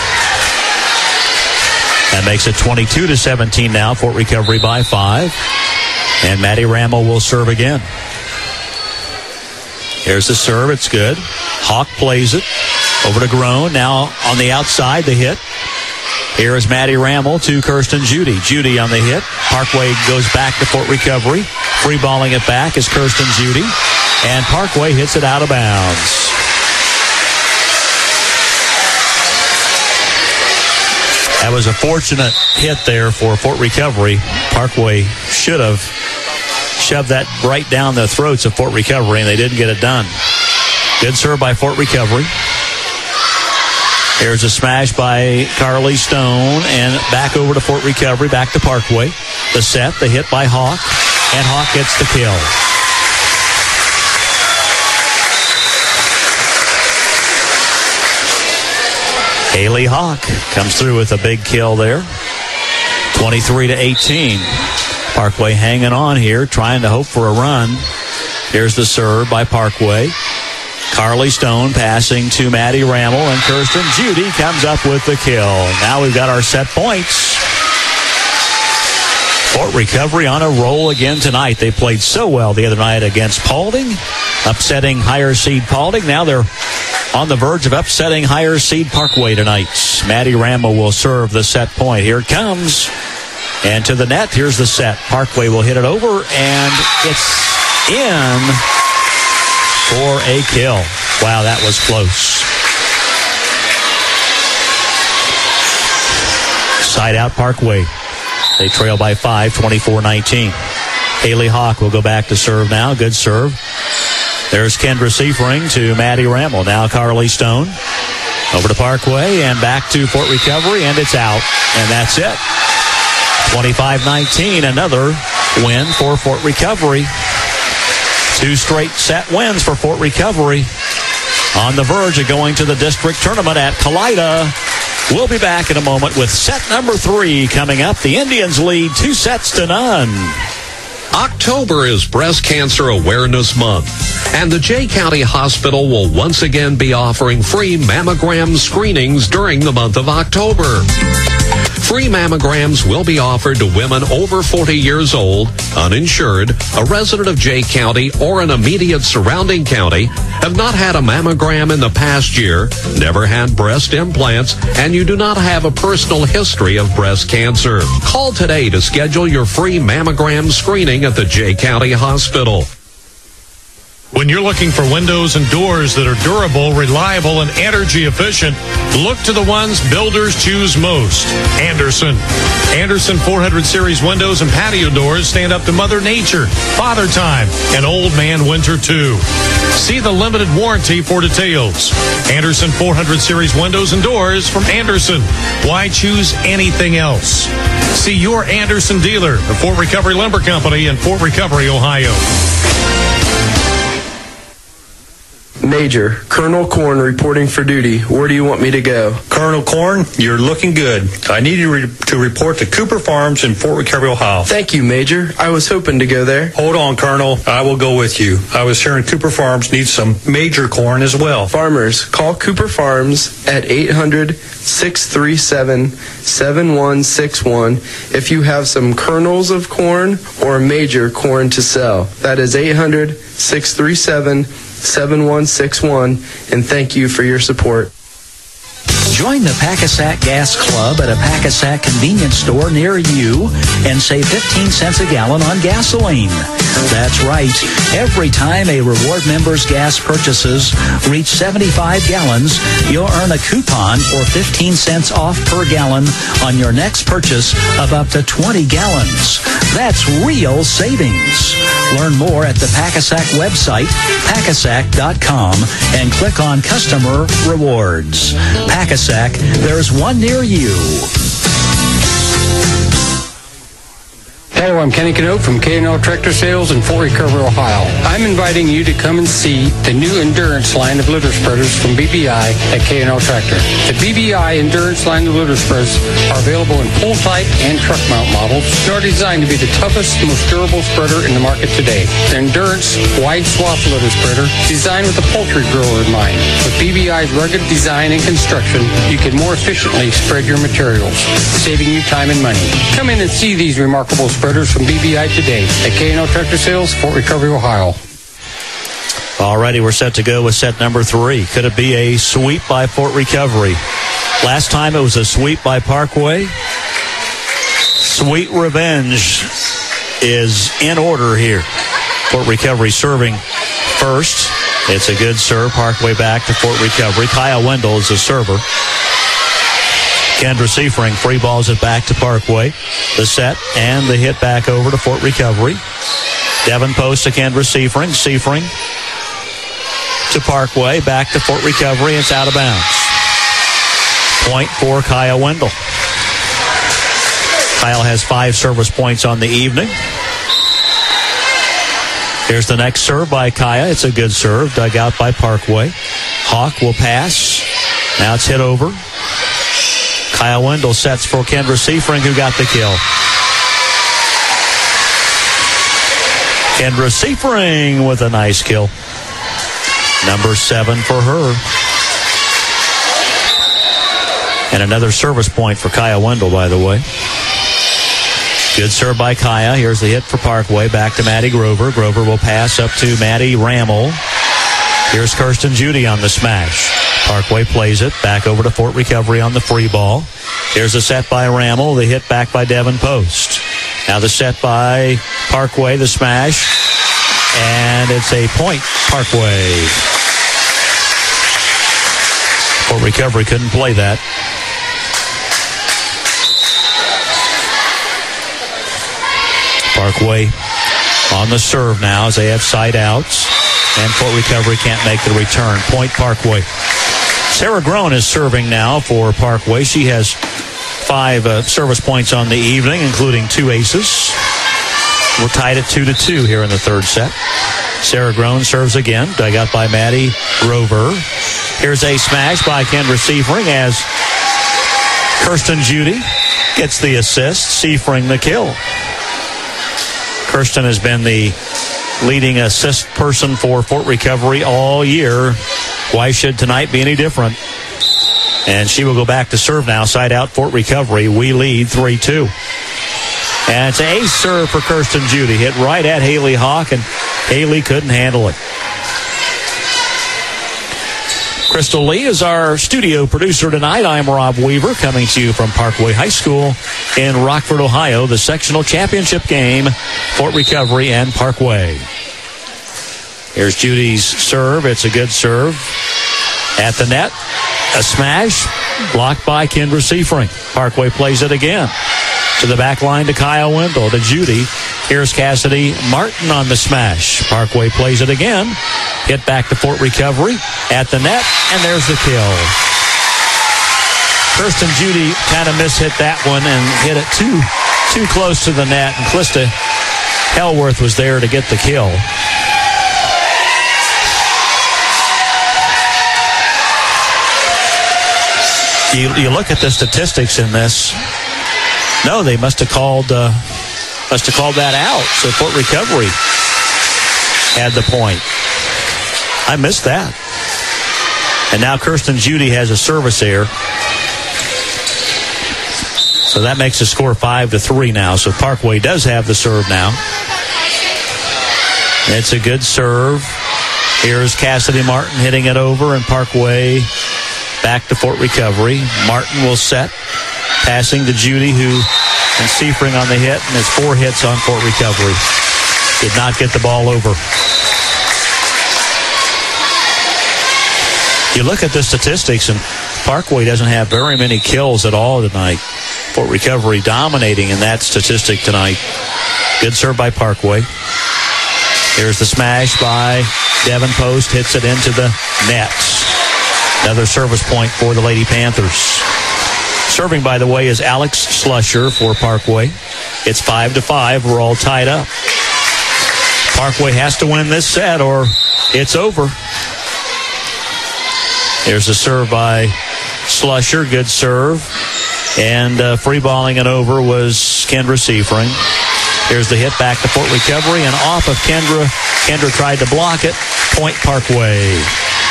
That makes it 22-17 now. Fort Recovery by 5. And Maddie Rammel will serve again. Here's the serve. It's good. Hawk plays it. Over to Groen. Now on the outside, the hit. Here is Maddie Rammel to Kirsten Judy. Judy on the hit. Parkway goes back to Fort Recovery. Free balling it back is Kirsten Judy. And Parkway hits it out of bounds. That was a fortunate hit there for Fort Recovery. Parkway should have shoved that right down the throats of Fort Recovery, and they didn't get it done. Good serve by Fort Recovery. Here's a smash by Carly Stone, and back over to Fort Recovery, back to Parkway. The set, the hit by Hawk, and Hawk gets the kill. Haley Hawk comes through with a big kill there. 23-18. Parkway hanging on here, trying to hope for a run. Here's the serve by Parkway. Carly Stone passing to Maddie Rammel, and Kirsten Judy comes up with the kill. Now we've got our set points. Fort Recovery on a roll again tonight. They played so well the other night against Paulding, upsetting higher seed Paulding. Now they're on the verge of upsetting higher seed Parkway tonight. Maddie Rammel will serve the set point. Here it comes. And to the net, here's the set. Parkway will hit it over, and it's in for a kill. Wow, that was close. Side out Parkway. They trail by 5, 24-19. Haley Hawk will go back to serve now. Good serve. There's Kendra Seifring to Maddie Rammel. Now Carly Stone. Over to Parkway and back to Fort Recovery, and it's out. And that's it. 25-19, another win for Fort Recovery. 2 straight set wins for Fort Recovery. On the verge of going to the district tournament at Kalida. We'll be back in a moment with set number 3 coming up. The Indians lead 2-0. October is Breast Cancer Awareness Month, and the Jay County Hospital will once again be offering free mammogram screenings during the month of October. Free mammograms will be offered to women over 40 years old, uninsured, a resident of Jay County or an immediate surrounding county, have not had a mammogram in the past year, never had breast implants, and you do not have a personal history of breast cancer. Call today to schedule your free mammogram screening at the Jay County Hospital. When you're looking for windows and doors that are durable, reliable, and energy efficient, look to the ones builders choose most. Anderson 400 Series windows and patio doors stand up to Mother Nature, Father Time, and Old Man Winter too. See the limited warranty for details. Anderson 400 Series windows and doors from Anderson. Why choose anything else? See your Anderson dealer, the Fort Recovery Lumber Company in Fort Recovery, Ohio. Major, Colonel Korn reporting for duty. Where do you want me to go? Colonel Korn, you're looking good. I need you to report to Cooper Farms in Fort Recovery, Ohio. Thank you, Major. I was hoping to go there. Hold on, Colonel. I will go with you. I was hearing Cooper Farms needs some major corn as well. Farmers, call Cooper Farms at 800-637-7161 if you have some kernels of corn or major corn to sell. That is 800-637-7161, and thank you for your support. Join the Packasack Gas Club at a Packasack convenience store near you and save 15 cents a gallon on gasoline. That's right. Every time a reward member's gas purchases reach 75 gallons, you'll earn a coupon for 15 cents off per gallon on your next purchase of up to 20 gallons. That's real savings. Learn more at the Packasack website, packasack.com, and click on Customer Rewards. Packasack, there's one near you. Hello, I'm Kenny Canote from K&L Tractor Sales in Fort Recovery, Ohio. I'm inviting you to come and see the new Endurance line of litter spreaders from BBI at K&L Tractor. The BBI Endurance line of litter spreaders are available in pull type and truck mount models and are designed to be the toughest, most durable spreader in the market today. The Endurance wide swath litter spreader designed with the poultry grower in mind. With BBI's rugged design and construction, you can more efficiently spread your materials, saving you time and money. Come in and see these remarkable spreaders from BBI today at K&L Tractor Sales, Fort Recovery, Ohio. Alrighty, we're set to go with set number 3. Could it be a sweep by Fort Recovery? Last time it was a sweep by Parkway. Sweet revenge is in order here. Fort Recovery serving first. It's a good serve. Parkway back to Fort Recovery. Kyle Wendell is the server. Kendra Seifring free balls it back to Parkway. The set and the hit back over to Fort Recovery. Devin Post to Kendra Seifring. Seifring to Parkway. Back to Fort Recovery. It's out of bounds. Point for Kyle Wendell. Kyle has 5 service points on the evening. Here's the next serve by Kaya. It's a good serve. Dug out by Parkway. Hawk will pass. Now it's hit over. Kyle Wendell sets for Kendra Seifring, who got the kill. Kendra Seifring with a nice kill. Number 7 for her. And another service point for Kaya Wendell, by the way. Good serve by Kaya. Here's the hit for Parkway. Back to Maddie Grover. Grover will pass up to Maddie Rammel. Here's Kirsten Judy on the smash. Parkway plays it. Back over to Fort Recovery on the free ball. Here's a set by Rammel. The hit back by Devin Post. Now the set by Parkway. The smash. And it's a point, Parkway. Fort Recovery couldn't play that. Parkway on the serve now as they have side outs. And Fort Recovery can't make the return. Point, Parkway. Sarah Groen is serving now for Parkway. She has 5 service points on the evening, including 2 aces. We're tied at 2-2 here in the third set. Sarah Groen serves again. Dug out by Maddie Grover. Here's a smash by Kendra Seifring as Kirsten Judy gets the assist. Seifring the kill. Kirsten has been the leading assist person for Fort Recovery all year. Why should tonight be any different? And she will go back to serve now. Side out, Fort Recovery. We lead 3-2. And it's an ace serve for Kirsten Judy. Hit right at Haley Hawk, and Haley couldn't handle it. Crystal Lee is our studio producer tonight. I'm Rob Weaver, coming to you from Parkway High School in Rockford, Ohio. The sectional championship game, Fort Recovery and Parkway. Here's Judy's serve. It's a good serve. At the net, a smash, blocked by Kendra Seifring. Parkway plays it again. To the back line to Kyle Wendell, to Judy. Here's Cassidy Martin on the smash. Parkway plays it again. Hit back to Fort Recovery. At the net, and there's the kill. Kirsten Judy kind of mishit that one and hit it too close to the net. And Calista Hellworth was there to get the kill. You look at the statistics in this. No, they must have called that out. So Fort Recovery had the point. I missed that. And now Kirsten Judy has a service error. So that makes the score 5-3 now. So Parkway does have the serve now. It's a good serve. Here's Cassidy Martin hitting it over, and Parkway back to Fort Recovery. Martin will set. Passing to Judy, and Seifring on the hit, and it's 4 hits on Fort Recovery. Did not get the ball over. You look at the statistics, and Parkway doesn't have very many kills at all tonight. Fort Recovery dominating in that statistic tonight. Good serve by Parkway. Here's the smash by Devin Post. Hits it into the net. Another service point for the Lady Panthers. Serving, by the way, is Alex Slusher for Parkway. It's 5-5. We're all tied up. Parkway has to win this set or it's over. There's a serve by Slusher. Good serve. And free balling it over was Kendra Seifring. Here's the hit back to Fort Recovery and off of Kendra. Kendra tried to block it. Point, Parkway.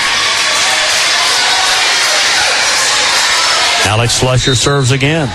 Alex Slusher serves again.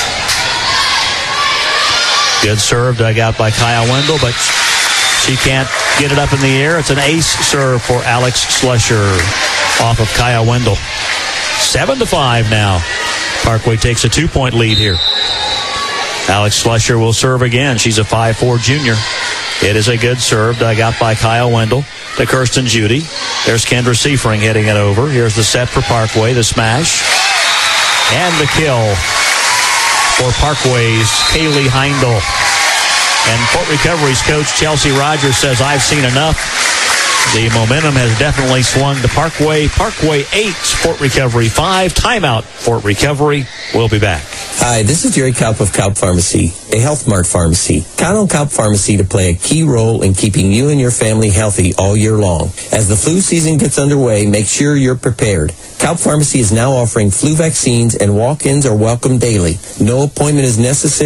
Good serve dug out by Kyle Wendell, but she can't get it up in the air. It's an ace serve for Alex Slusher off of Kyle Wendell. 7-5 now. Parkway takes a 2-point lead here. Alex Slusher will serve again. She's a 5'4" junior. It is a good serve dug out by Kyle Wendell to Kirsten Judy. There's Kendra Seifring hitting it over. Here's the set for Parkway, the smash. And the kill for Parkway's Kaylee Heindel. And Fort Recovery's coach, Chelsea Rogers, says, I've seen enough. The momentum has definitely swung to Parkway. Parkway 8, Fort Recovery 5. Timeout, Fort Recovery. We'll be back. Hi, this is Jerry Kaup of Kaup Pharmacy, a Health Mart pharmacy. Count on Kaup Pharmacy to play a key role in keeping you and your family healthy all year long. As the flu season gets underway, make sure you're prepared. Kaup Pharmacy is now offering flu vaccines, and walk-ins are welcome daily. No appointment is necessary.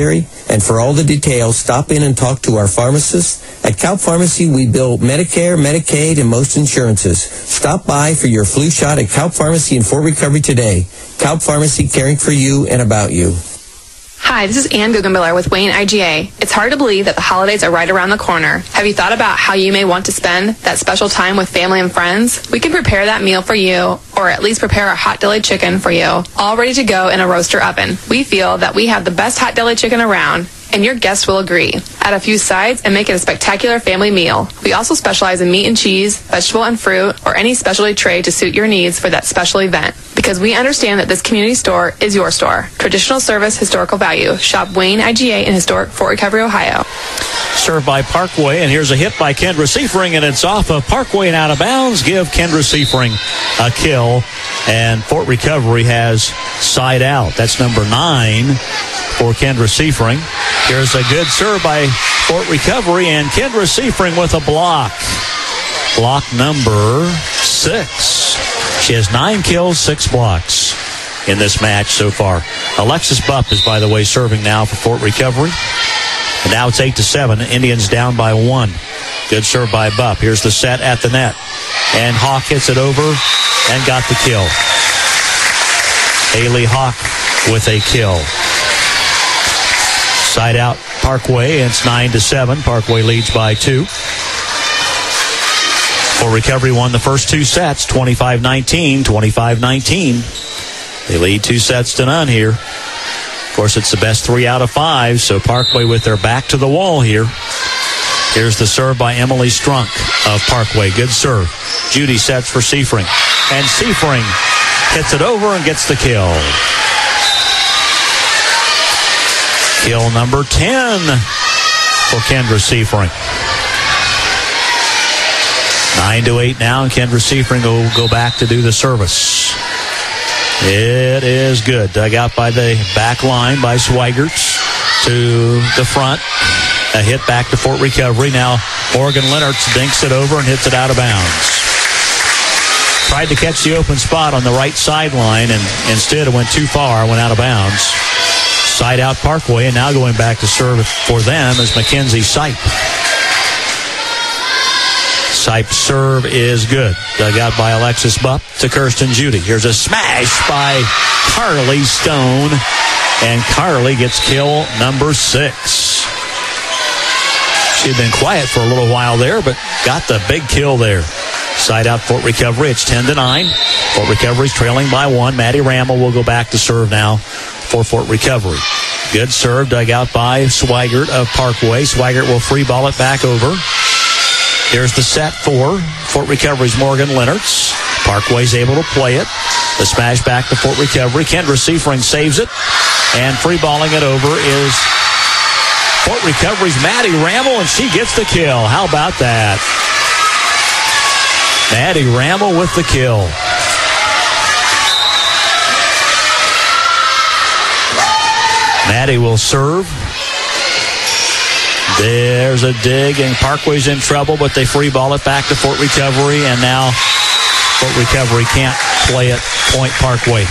And for all the details, stop in and talk to our pharmacist. At Calp Pharmacy, we bill Medicare, Medicaid, and most insurances. Stop by for your flu shot at Calp Pharmacy in Fort Recovery today. Calp Pharmacy, caring for you and about you. Hi, this is Ann Guggenbiller with Wayne IGA. It's hard to believe that the holidays are right around the corner. Have you thought about how you may want to spend that special time with family and friends? We can prepare that meal for you, or at least prepare a hot deli chicken for you, all ready to go in a roaster oven. We feel that we have the best hot deli chicken around, and your guests will agree. Add a few sides and make it a spectacular family meal. We also specialize in meat and cheese, vegetable and fruit, or any specialty tray to suit your needs for that special event. Because we understand that this community store is your store. Traditional service, historical value. Shop Wayne IGA in historic Fort Recovery, Ohio. Served by Parkway, and here's a hit by Kendra Seifring, and it's off of Parkway and out of bounds. Give Kendra Seifring a kill, and Fort Recovery has side out. That's number 9 for Kendra Seifring. Here's a good serve by Fort Recovery, and Kendra Seifring with a block. Block number 6. She has 9 kills, 6 blocks in this match so far. Alexis Bupp is, by the way, serving now for Fort Recovery. And now it's 8-7. Indians down by 1. Good serve by Bupp. Here's the set at the net. And Hawk hits it over and got the kill. Haley Hawk with a kill. Side out Parkway, and it's 9-7. Parkway leads by 2. Fort Recovery won the first 2 sets, 25-19, 25-19. They lead 2 sets to none here. Of course, it's the best 3 out of 5, so Parkway with their back to the wall here. Here's the serve by Emily Strunk of Parkway. Good serve. Judy sets for Seifring. And Seifring hits it over and gets the kill. Kill number 10 for Kendra Seifring. 9-8 now, and Kendra Seifring will go back to do the service. It is good. Dug out by the back line by Swigert to the front. A hit back to Fort Recovery. Now Morgan Lennertz dinks it over and hits it out of bounds. Tried to catch the open spot on the right sideline, and instead it went too far, went out of bounds. Side out Parkway, and now going back to serve for them is Mackenzie Sipe. Sipe's serve is good. Dug out by Alexis Bupp to Kirsten Judy. Here's a smash by Carly Stone, and Carly gets kill number 6. She'd been quiet for a little while there, but got the big kill there. Side out Fort Recovery. It's 10-9. Fort Recovery's trailing by 1. Maddie Rammel will go back to serve now for Fort Recovery. Good serve dug out by Swigert of Parkway. Swigert will free ball it back over. Here's the set for Fort Recovery's Morgan Lennertz. Parkway's able to play it. The smash back to Fort Recovery. Kendra Seifring saves it. And free balling it over is Fort Recovery's Maddie Rammel, and she gets the kill. How about that? Maddie Rammel with the kill. Maddie will serve. There's a dig, and Parkway's in trouble, but they free ball it back to Fort Recovery, and now Fort Recovery can't play it point Parkway.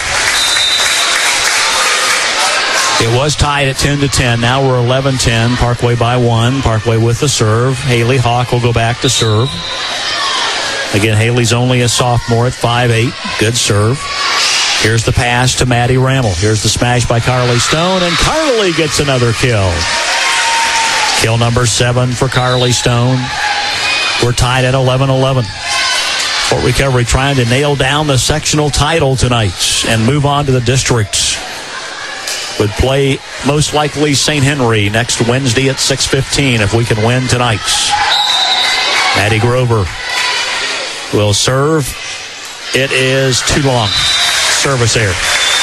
It was tied at 10-10. Now we're 11-10. Parkway by 1. Parkway with the serve. Haley Hawk will go back to serve. Again, Haley's only a sophomore at 5'8". Good serve. Here's the pass to Maddie Rammel. Here's the smash by Carly Stone, and Carly gets another kill. Kill number 7 for Carly Stone. We're tied at 11-11. Fort Recovery trying to nail down the sectional title tonight and move on to the district. Would play most likely St. Henry next Wednesday at 6:15 if we can win tonight. Maddie Grover will serve. It is too long. Service error.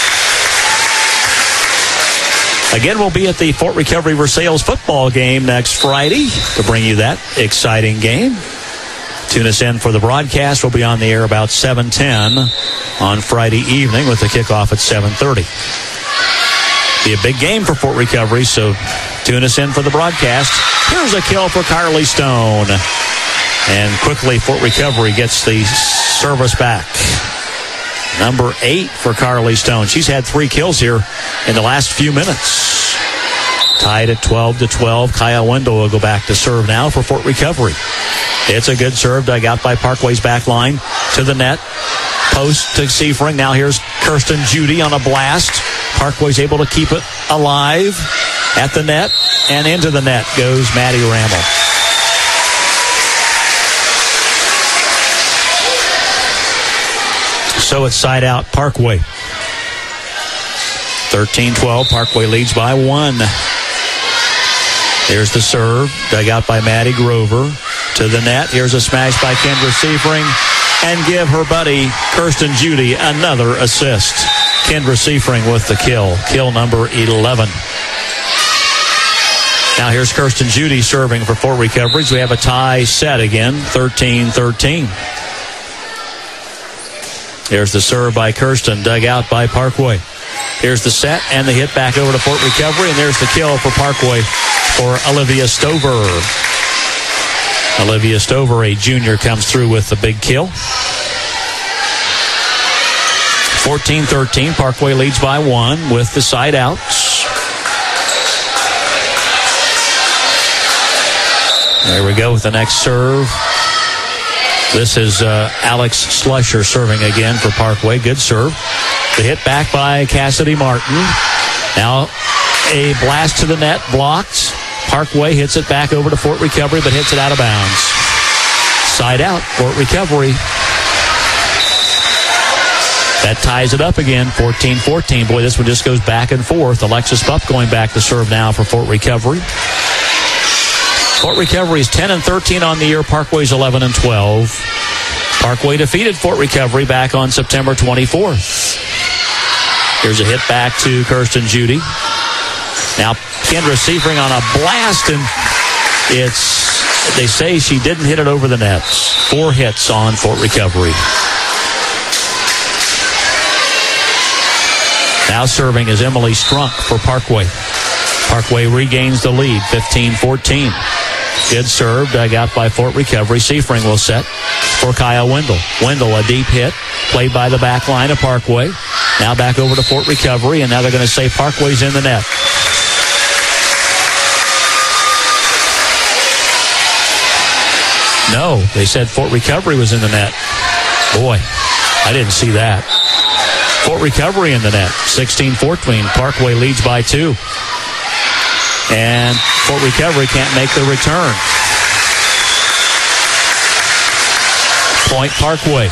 Again, we'll be at the Fort Recovery Versailles football game next Friday to bring you that exciting game. Tune us in for the broadcast. We'll be on the air about 7:10 on Friday evening with the kickoff at 7:30. Be a big game for Fort Recovery, so tune us in for the broadcast. Here's a kill for Carly Stone. And quickly, Fort Recovery gets the service back. Number 8 for Carly Stone. She's had 3 kills here in the last few minutes. Tied at 12-12. Kyle Wendell will go back to serve now for Fort Recovery. It's a good serve dug out by Parkway's back line to the net. Post to Seifring. Now here's Kirsten Judy on a blast. Parkway's able to keep it alive at the net. And into the net goes Maddie Rammel. So it's side out Parkway. 13-12. Parkway leads by 1. Here's the serve. Dug out by Maddie Grover. To the net. Here's a smash by Kendra Seifring. And give her buddy Kirsten Judy another assist. Kendra Seifring with the kill. Kill number 11. Now here's Kirsten Judy serving for Fort Recovery. We have a tie set again. 13-13. Here's the serve by Kirsten. Dug out by Parkway. Here's the set and the hit back over to Fort Recovery. And there's the kill for Parkway for Olivia Stover. Olivia Stover, a junior, comes through with the big kill. 14-13. Parkway leads by 1 with the side outs. There we go with the next serve. This is Alex Slusher serving again for Parkway. Good serve. The hit back by Cassidy Martin. Now a blast to the net, blocked. Parkway hits it back over to Fort Recovery, but hits it out of bounds. Side out, Fort Recovery. That ties it up again, 14-14. Boy, this one just goes back and forth. Alexis Bupp going back to serve now for Fort Recovery. Fort Recovery is 10-13 on the year. Parkway's 11-12. Parkway defeated Fort Recovery back on September 24th. Here's a hit back to Kirsten Judy. Now Kendra Seifring on a blast, and they say she didn't hit it over the nets. 4 hits on Fort Recovery. Now serving is Emily Strunk for Parkway. Parkway regains the lead, 15-14. Good serve, dug out by Fort Recovery. Seifring will set for Kyle Wendell. Wendell, a deep hit, played by the back line of Parkway. Now back over to Fort Recovery, and now they're going to say Parkway's in the net. No, they said Fort Recovery was in the net. Boy, I didn't see that. Fort Recovery in the net, 16-14. Parkway leads by 2. And Fort Recovery can't make the return. Point Parkway.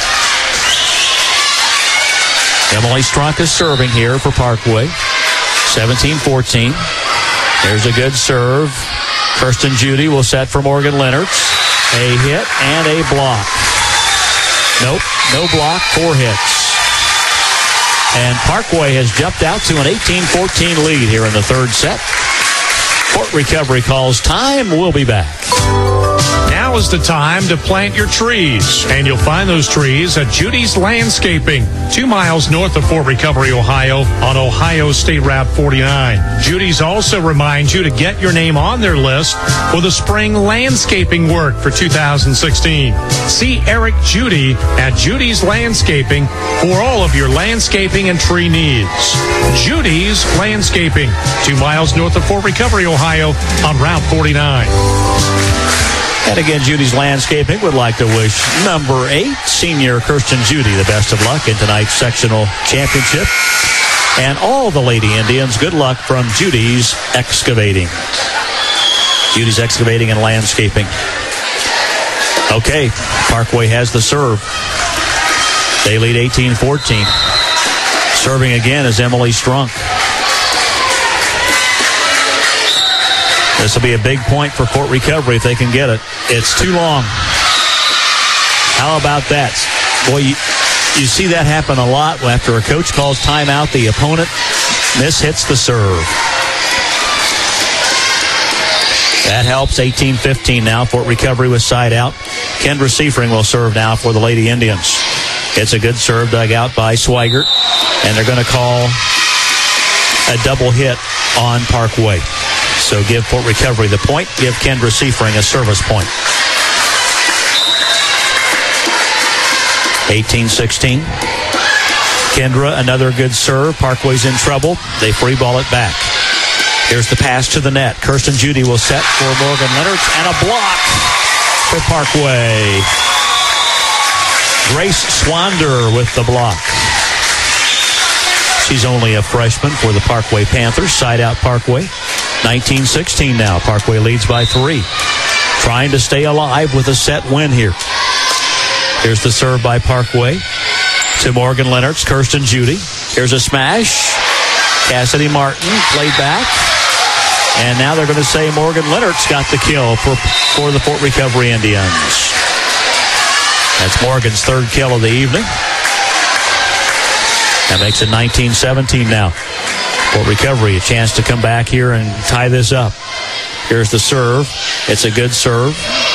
Emily Strunk is serving here for Parkway. 17-14. There's a good serve. Kirsten Judy will set for Morgan Lennertz. A hit and a block. Nope, no block, 4 hits. And Parkway has jumped out to an 18-14 lead here in the third set. Fort Recovery calls time. We'll be back. Now is the time to plant your trees, and you'll find those trees at Judy's Landscaping, 2 miles north of Fort Recovery, Ohio, on Ohio State Route 49. Judy's also reminds you to get your name on their list for the spring landscaping work for 2016. See Eric Judy at Judy's Landscaping for all of your landscaping and tree needs. Judy's Landscaping, 2 miles north of Fort Recovery, Ohio, on Route 49. And again, Judy's Landscaping would like to wish number 8, senior Kirsten Judy, the best of luck in tonight's sectional championship. And all the Lady Indians, good luck from Judy's Excavating. Judy's Excavating and Landscaping. Okay, Parkway has the serve. They lead 18-14. Serving again is Emily Strunk. This will be a big point for Fort Recovery if they can get it. It's too long. How about that? Boy, you see that happen a lot after a coach calls timeout. The opponent mishits the serve. That helps. 18-15 now. Fort Recovery with side out. Kendra Seifring will serve now for the Lady Indians. It's a good serve dug out by Swigert. And they're going to call a double hit on Parkway. So give Fort Recovery the point. Give Kendra Seifring a service point. 18-16. Kendra, another good serve. Parkway's in trouble. They free ball it back. Here's the pass to the net. Kirsten Judy will set for Morgan Leonards, and a block for Parkway. Grace Swander with the block. She's only a freshman for the Parkway Panthers. Side out Parkway. 19-16 now. Parkway leads by 3. Trying to stay alive with a set win here. Here's the serve by Parkway to Morgan Leonards. Kirsten Judy. Here's a smash. Cassidy Martin played back. And now they're going to say Morgan Leonards got the kill for the Fort Recovery Indians. That's Morgan's third kill of the evening. That makes it 19-17 now. Fort Recovery, a chance to come back here and tie this up. Here's the serve. It's a good serve.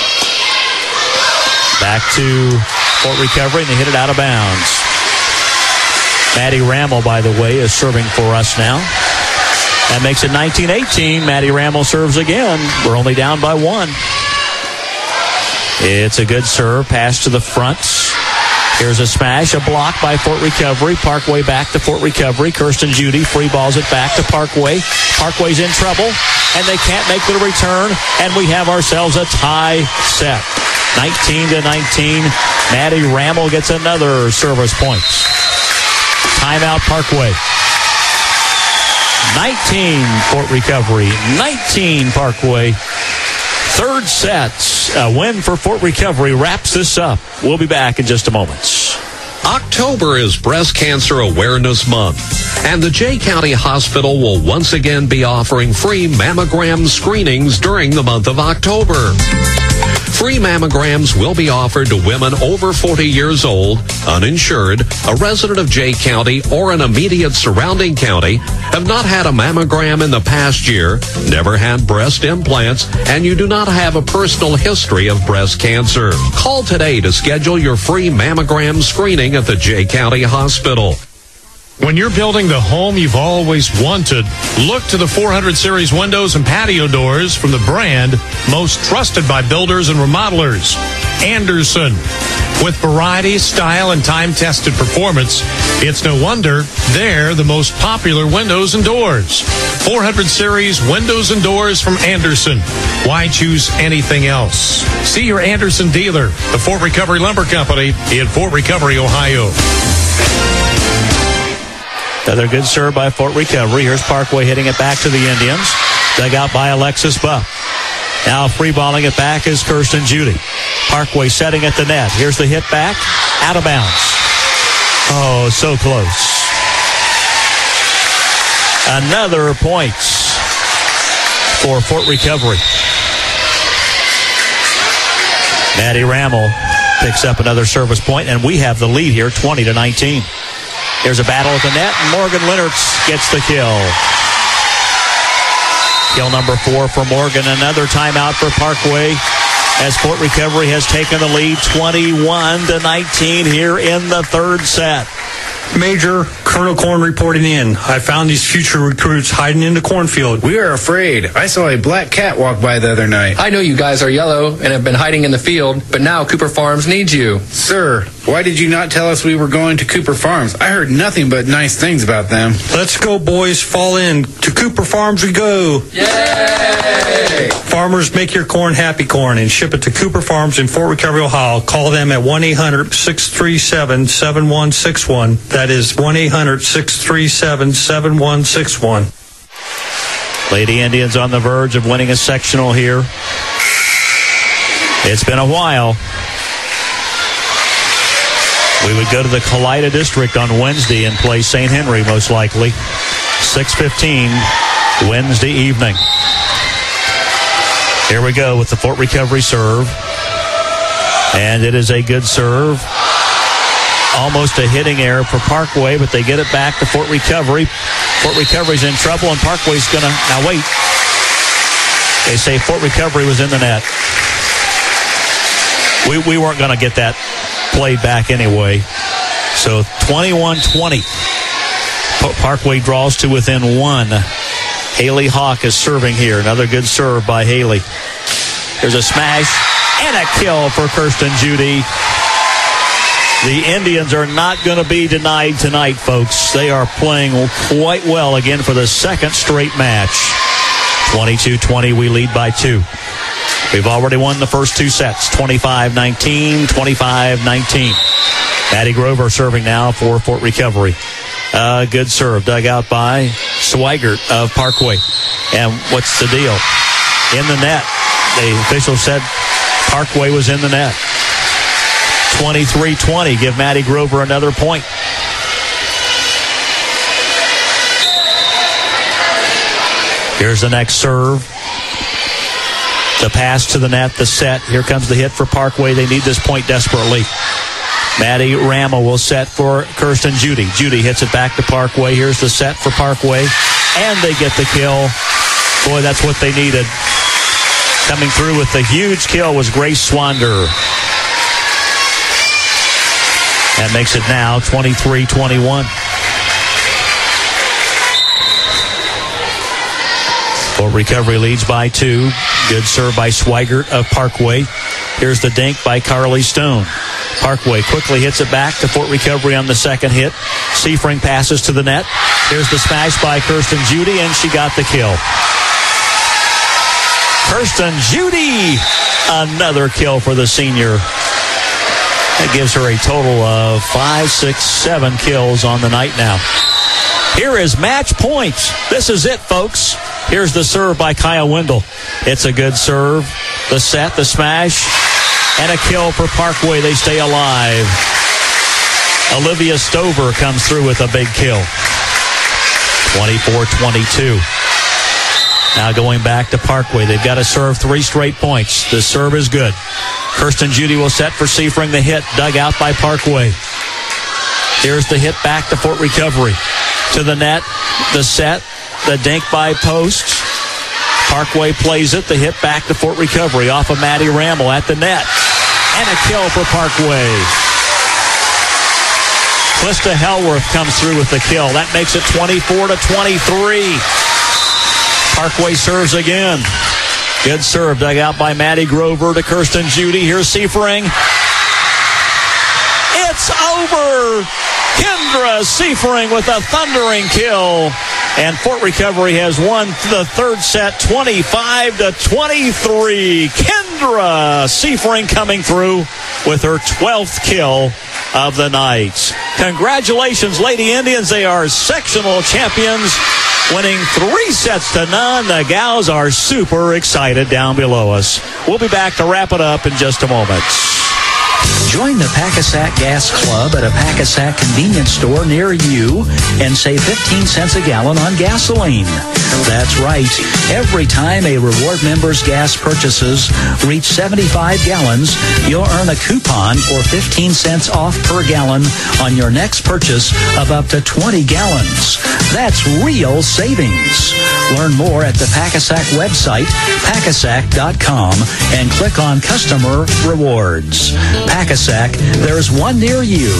Back to Fort Recovery, and they hit it out of bounds. Maddie Rammel, by the way, is serving for us now. That makes it 19-18. Maddie Rammel serves again. We're only down by 1. It's a good serve. Pass to the front. Here's a smash. A block by Fort Recovery. Parkway back to Fort Recovery. Kirsten Judy free balls it back to Parkway. Parkway's in trouble, and they can't make the return, and we have ourselves a tie set. 19-19. Maddie Rammel gets another service point. Timeout Parkway. 19 Fort Recovery. 19 Parkway. Third set. A win for Fort Recovery wraps this up. We'll be back in just a moment. October is Breast Cancer Awareness Month, and the Jay County Hospital will once again be offering free mammogram screenings during the month of October. Free mammograms will be offered to women over 40 years old, uninsured, a resident of Jay County or an immediate surrounding county, have not had a mammogram in the past year, never had breast implants, and you do not have a personal history of breast cancer. Call today to schedule your free mammogram screening at the Jay County Hospital. When you're building the home you've always wanted, look to the 400 Series windows and patio doors from the brand most trusted by builders and remodelers, Anderson. With variety, style, and time-tested performance, it's no wonder they're the most popular windows and doors. 400 Series windows and doors from Anderson. Why choose anything else? See your Anderson dealer, the Fort Recovery Lumber Company in Fort Recovery, Ohio. Another good serve by Fort Recovery. Here's Parkway hitting it back to the Indians. Dug out by Alexis Buff. Now free balling it back is Kirsten Judy. Parkway setting at the net. Here's the hit back. Out of bounds. Oh, so close. Another point for Fort Recovery. Maddie Rammel picks up another service point, and we have the lead here, 20-19. Here's a battle at the net, and Morgan Leonards gets the kill. Kill number 4 for Morgan. Another timeout for Parkway as Fort Recovery has taken the lead 21-19 here in the third set. Major Colonel Corn reporting in. I found these future recruits hiding in the cornfield. We are afraid. I saw a black cat walk by the other night. I know you guys are yellow and have been hiding in the field, but now Cooper Farms needs you. Sir, why did you not tell us we were going to Cooper Farms? I heard nothing but nice things about them. Let's go, boys. Fall in. To Cooper Farms we go. Yay! Farmers, make your corn happy corn and ship it to Cooper Farms in Fort Recovery, Ohio. Call them at 1-800-637-7161. That is 1-800-637-7161. Lady Indians on the verge of winning a sectional here. It's been a while. We would go to the Kalida District on Wednesday and play St. Henry, most likely. 6:15 Wednesday evening. Here we go with the Fort Recovery serve. And it is a good serve. Almost a hitting error for Parkway, but they get it back to Fort Recovery. Fort Recovery's in trouble, and Parkway's going to... Now, wait. They say Fort Recovery was in the net. We weren't going to get that played back anyway. So, 21-20. Parkway draws to within 1. Haley Hawk is serving here. Another good serve by Haley. There's a smash and a kill for Kirsten Judy. The Indians are not going to be denied tonight, folks. They are playing quite well again for the second straight match. 22-20, we lead by 2. We've already won the first 2 sets, 25-19, 25-19. Maddie Grover serving now for Fort Recovery. Good serve, dug out by Swigert of Parkway. And what's the deal? In the net. The official said Parkway was in the net. 23-20, give Maddie Grover another point. Here's the next serve. The pass to the net, the set. Here comes the hit for Parkway. They need this point desperately. Maddie Rammel will set for Kirsten Judy. Judy hits it back to Parkway. Here's the set for Parkway. And they get the kill. Boy, that's what they needed. Coming through with the huge kill was Grace Swander. That makes it now 23-21. Fort Recovery leads by 2. Good serve by Swigert of Parkway. Here's the dink by Carly Stone. Parkway quickly hits it back to Fort Recovery on the second hit. Seafring passes to the net. Here's the smash by Kirsten Judy, and she got the kill. Kirsten Judy, another kill for the senior. That gives her a total of 5, 6, 7 kills on the night now. Here is match point. This is it, folks. Here's the serve by Kaya Wendell. It's a good serve. The set, the smash, and a kill for Parkway. They stay alive. Olivia Stover comes through with a big kill. 24-22. Now going back to Parkway. They've got to serve 3 straight points. The serve is good. Kirsten Judy will set for Seafring. The hit dug out by Parkway. Here's the hit back to Fort Recovery. To the net, the set, the dink by Post. Parkway plays it. The hit back to Fort Recovery off of Maddie Rammel at the net. And a kill for Parkway. Krista Hellworth comes through with the kill. That makes it 24-23. Parkway serves again. Good serve dug out by Maddie Grover to Kirsten Judy. Here's Seafring. It's over. Kendra Seafring with a thundering kill. And Fort Recovery has won the third set 25-23. Kendra Seafring coming through with her 12th kill of the night. Congratulations, Lady Indians. They are sectional champions, winning 3-0. The gals are super excited down below us. We'll be back to wrap it up in just a moment. Join the Packasack Gas Club at a Packasack convenience store near you and save 15 cents a gallon on gasoline. That's right. Every time a reward member's gas purchases reach 75 gallons, you'll earn a coupon for 15 cents off per gallon on your next purchase of up to 20 gallons. That's real savings. Learn more at the Packasack website, packasack.com, and click on Customer Rewards. Packasack, there's one near you.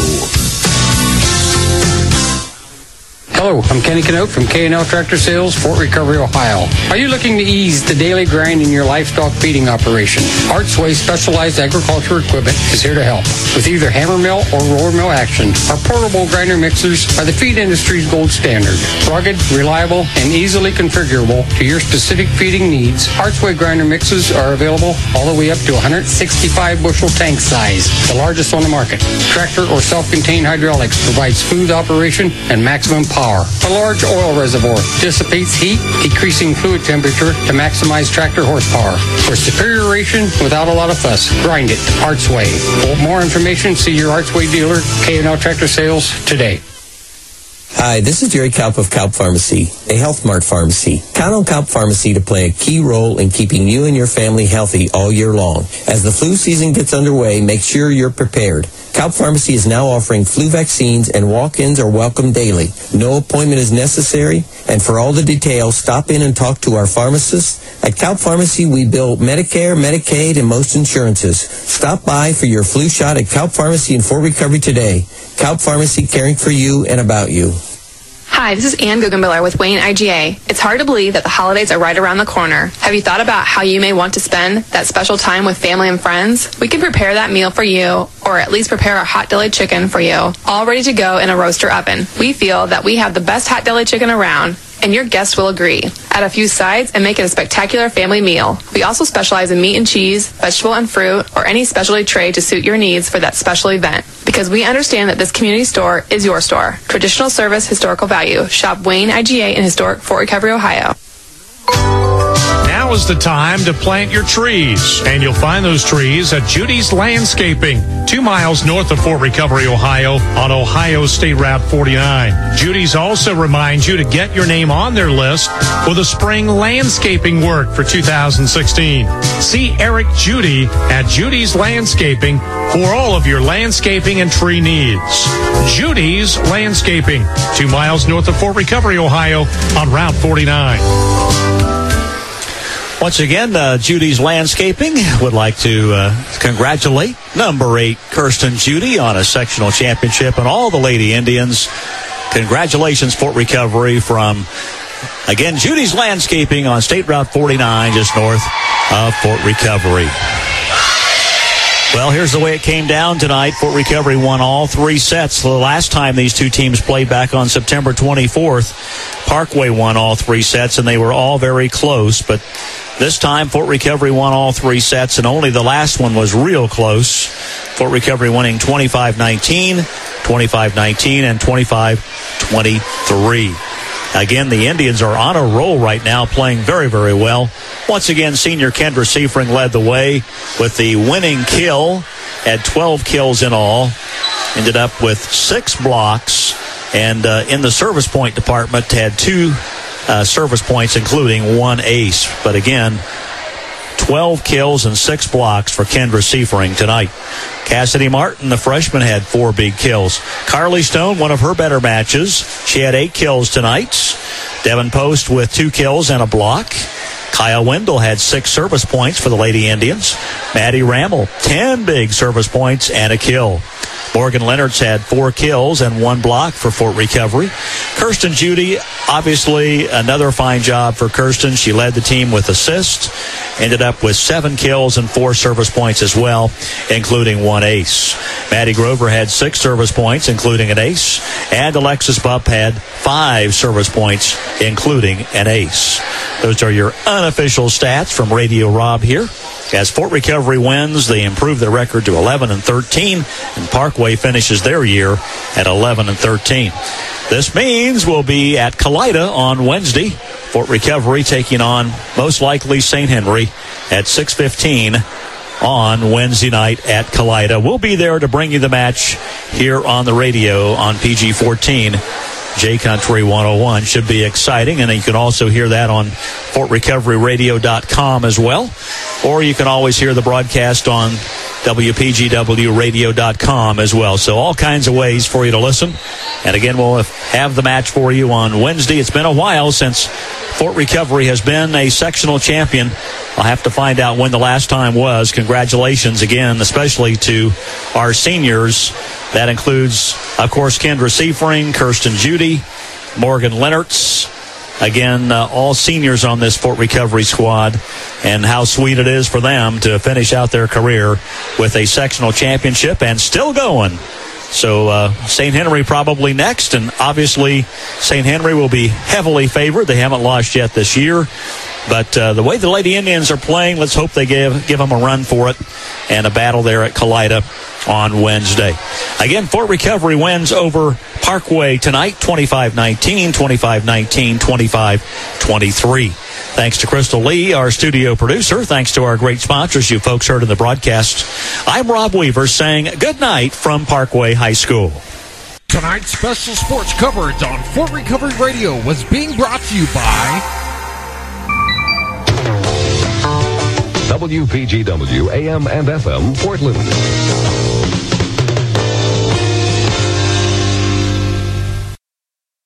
Hello, I'm Kenny Canote from K&L Tractor Sales, Fort Recovery, Ohio. Are you looking to ease the daily grind in your livestock feeding operation? Artsway Specialized Agriculture Equipment is here to help. With either hammer mill or roller mill action, our portable grinder mixers are the feed industry's gold standard. Rugged, reliable, and easily configurable to your specific feeding needs, Artsway grinder mixers are available all the way up to 165 bushel tank size, the largest on the market. Tractor or self-contained hydraulics provides smooth operation and maximum power. A large oil reservoir dissipates heat, decreasing fluid temperature to maximize tractor horsepower. For superior ration without a lot of fuss, grind it Artsway. For more information, see your Artsway dealer, K&L Tractor Sales, today. Hi, this is Jerry Kaup of Kaup Pharmacy, a Health Mart pharmacy. Count on Kaup Pharmacy to play a key role in keeping you and your family healthy all year long. As the flu season gets underway, make sure you're prepared. Kaup Pharmacy is now offering flu vaccines, and walk-ins are welcome daily. No appointment is necessary, and for all the details, stop in and talk to our pharmacist. At Kaup Pharmacy, we bill Medicare, Medicaid, and most insurances. Stop by for your flu shot at Kaup Pharmacy in Fort Recovery today. Kaup Pharmacy, caring for you and about you. Hi, this is Ann Guggenbiller with Wayne IGA. It's hard to believe that the holidays are right around the corner. Have you thought about how you may want to spend that special time with family and friends? We can prepare that meal for you, or at least prepare our hot deli chicken for you, all ready to go in a roaster oven. We feel that we have the best hot deli chicken around, and your guests will agree. Add a few sides and make it a spectacular family meal. We also specialize in meat and cheese, vegetable and fruit, or any specialty tray to suit your needs for that special event. Because we understand that this community store is your store. Traditional service, historical value. Shop Wayne IGA in historic Fort Recovery, Ohio. Now is the time to plant your trees, and you'll find those trees at Judy's Landscaping, 2 miles north of Fort Recovery, Ohio, on Ohio State Route 49. Judy's also reminds you to get your name on their list for the spring landscaping work for 2016. See Eric Judy at Judy's Landscaping for all of your landscaping and tree needs. Judy's Landscaping, 2 miles north of Fort Recovery, Ohio, on Route 49. Once again, Judy's Landscaping would like to congratulate number 8 Kirsten Judy on a sectional championship, and all the Lady Indians. Congratulations, Fort Recovery, from, again, Judy's Landscaping on State Route 49, just north of Fort Recovery. Well, here's the way it came down tonight. Fort Recovery won all 3 sets. The last time these two teams played back on September 24th, Parkway won all 3 sets, and they were all very close. But this time, Fort Recovery won all 3 sets, and only the last one was real close. Fort Recovery winning 25-19, 25-19, and 25-23. Again, the Indians are on a roll right now, playing very, very well. Once again, senior Kendra Seifring led the way with the winning kill, had 12 kills in all, ended up with 6 blocks, and in the service point department had 2 service points, including 1 ace. But again, 12 kills and 6 blocks for Kendra Seifring tonight. Cassidy Martin, the freshman, had 4 big kills. Carly Stone, one of her better matches. She had 8 kills tonight. Devin Post with 2 kills and a block. Kyle Wendell had 6 service points for the Lady Indians. Maddie Rammel, 10 big service points and a kill. Morgan Leonards had 4 kills and 1 block for Fort Recovery. Kirsten Judy, obviously another fine job for Kirsten. She led the team with assists, ended up with 7 kills and 4 service points as well, including 1 ace. Maddie Grover had 6 service points, including an ace, and Alexis Bupp had 5 service points, including an ace. Those are your unofficial stats from Radio Rob here. As Fort Recovery wins, they improve their record to 11-13, and Parkway finishes their year at 11-13. This means we'll be at Kalida on Wednesday. Fort Recovery taking on, most likely, St. Henry at 6:15 on Wednesday night at Kalida. We'll be there to bring you the match here on the radio on PG-14. J Country 101. Should be exciting, and you can also hear that on FortRecoveryRadio.com as well, or you can always hear the broadcast on WPGWRadio.com as well. So all kinds of ways for you to listen. And again, we'll have the match for you on Wednesday. It's been a while since Fort Recovery has been a sectional champion. I'll have to find out when the last time was. Congratulations again, especially to our seniors. That includes, of course, Kendra Seifring, Kirsten Judy, Morgan Leonards. Again, all seniors on this Fort Recovery squad, and how sweet it is for them to finish out their career with a sectional championship and still going. So St. Henry probably next, and obviously St. Henry will be heavily favored. They haven't lost yet this year. But the way the Lady Indians are playing, let's hope they give them a run for it and a battle there at Kalida on Wednesday. Again, Fort Recovery wins over Parkway tonight, 25-19, 25-19, 25-23. Thanks to Crystal Lee, our studio producer. Thanks to our great sponsors you folks heard in the broadcast. I'm Rob Weaver saying good night from Parkway High School. Tonight's special sports coverage on Fort Recovery Radio was being brought to you by WPGW AM and FM Portland.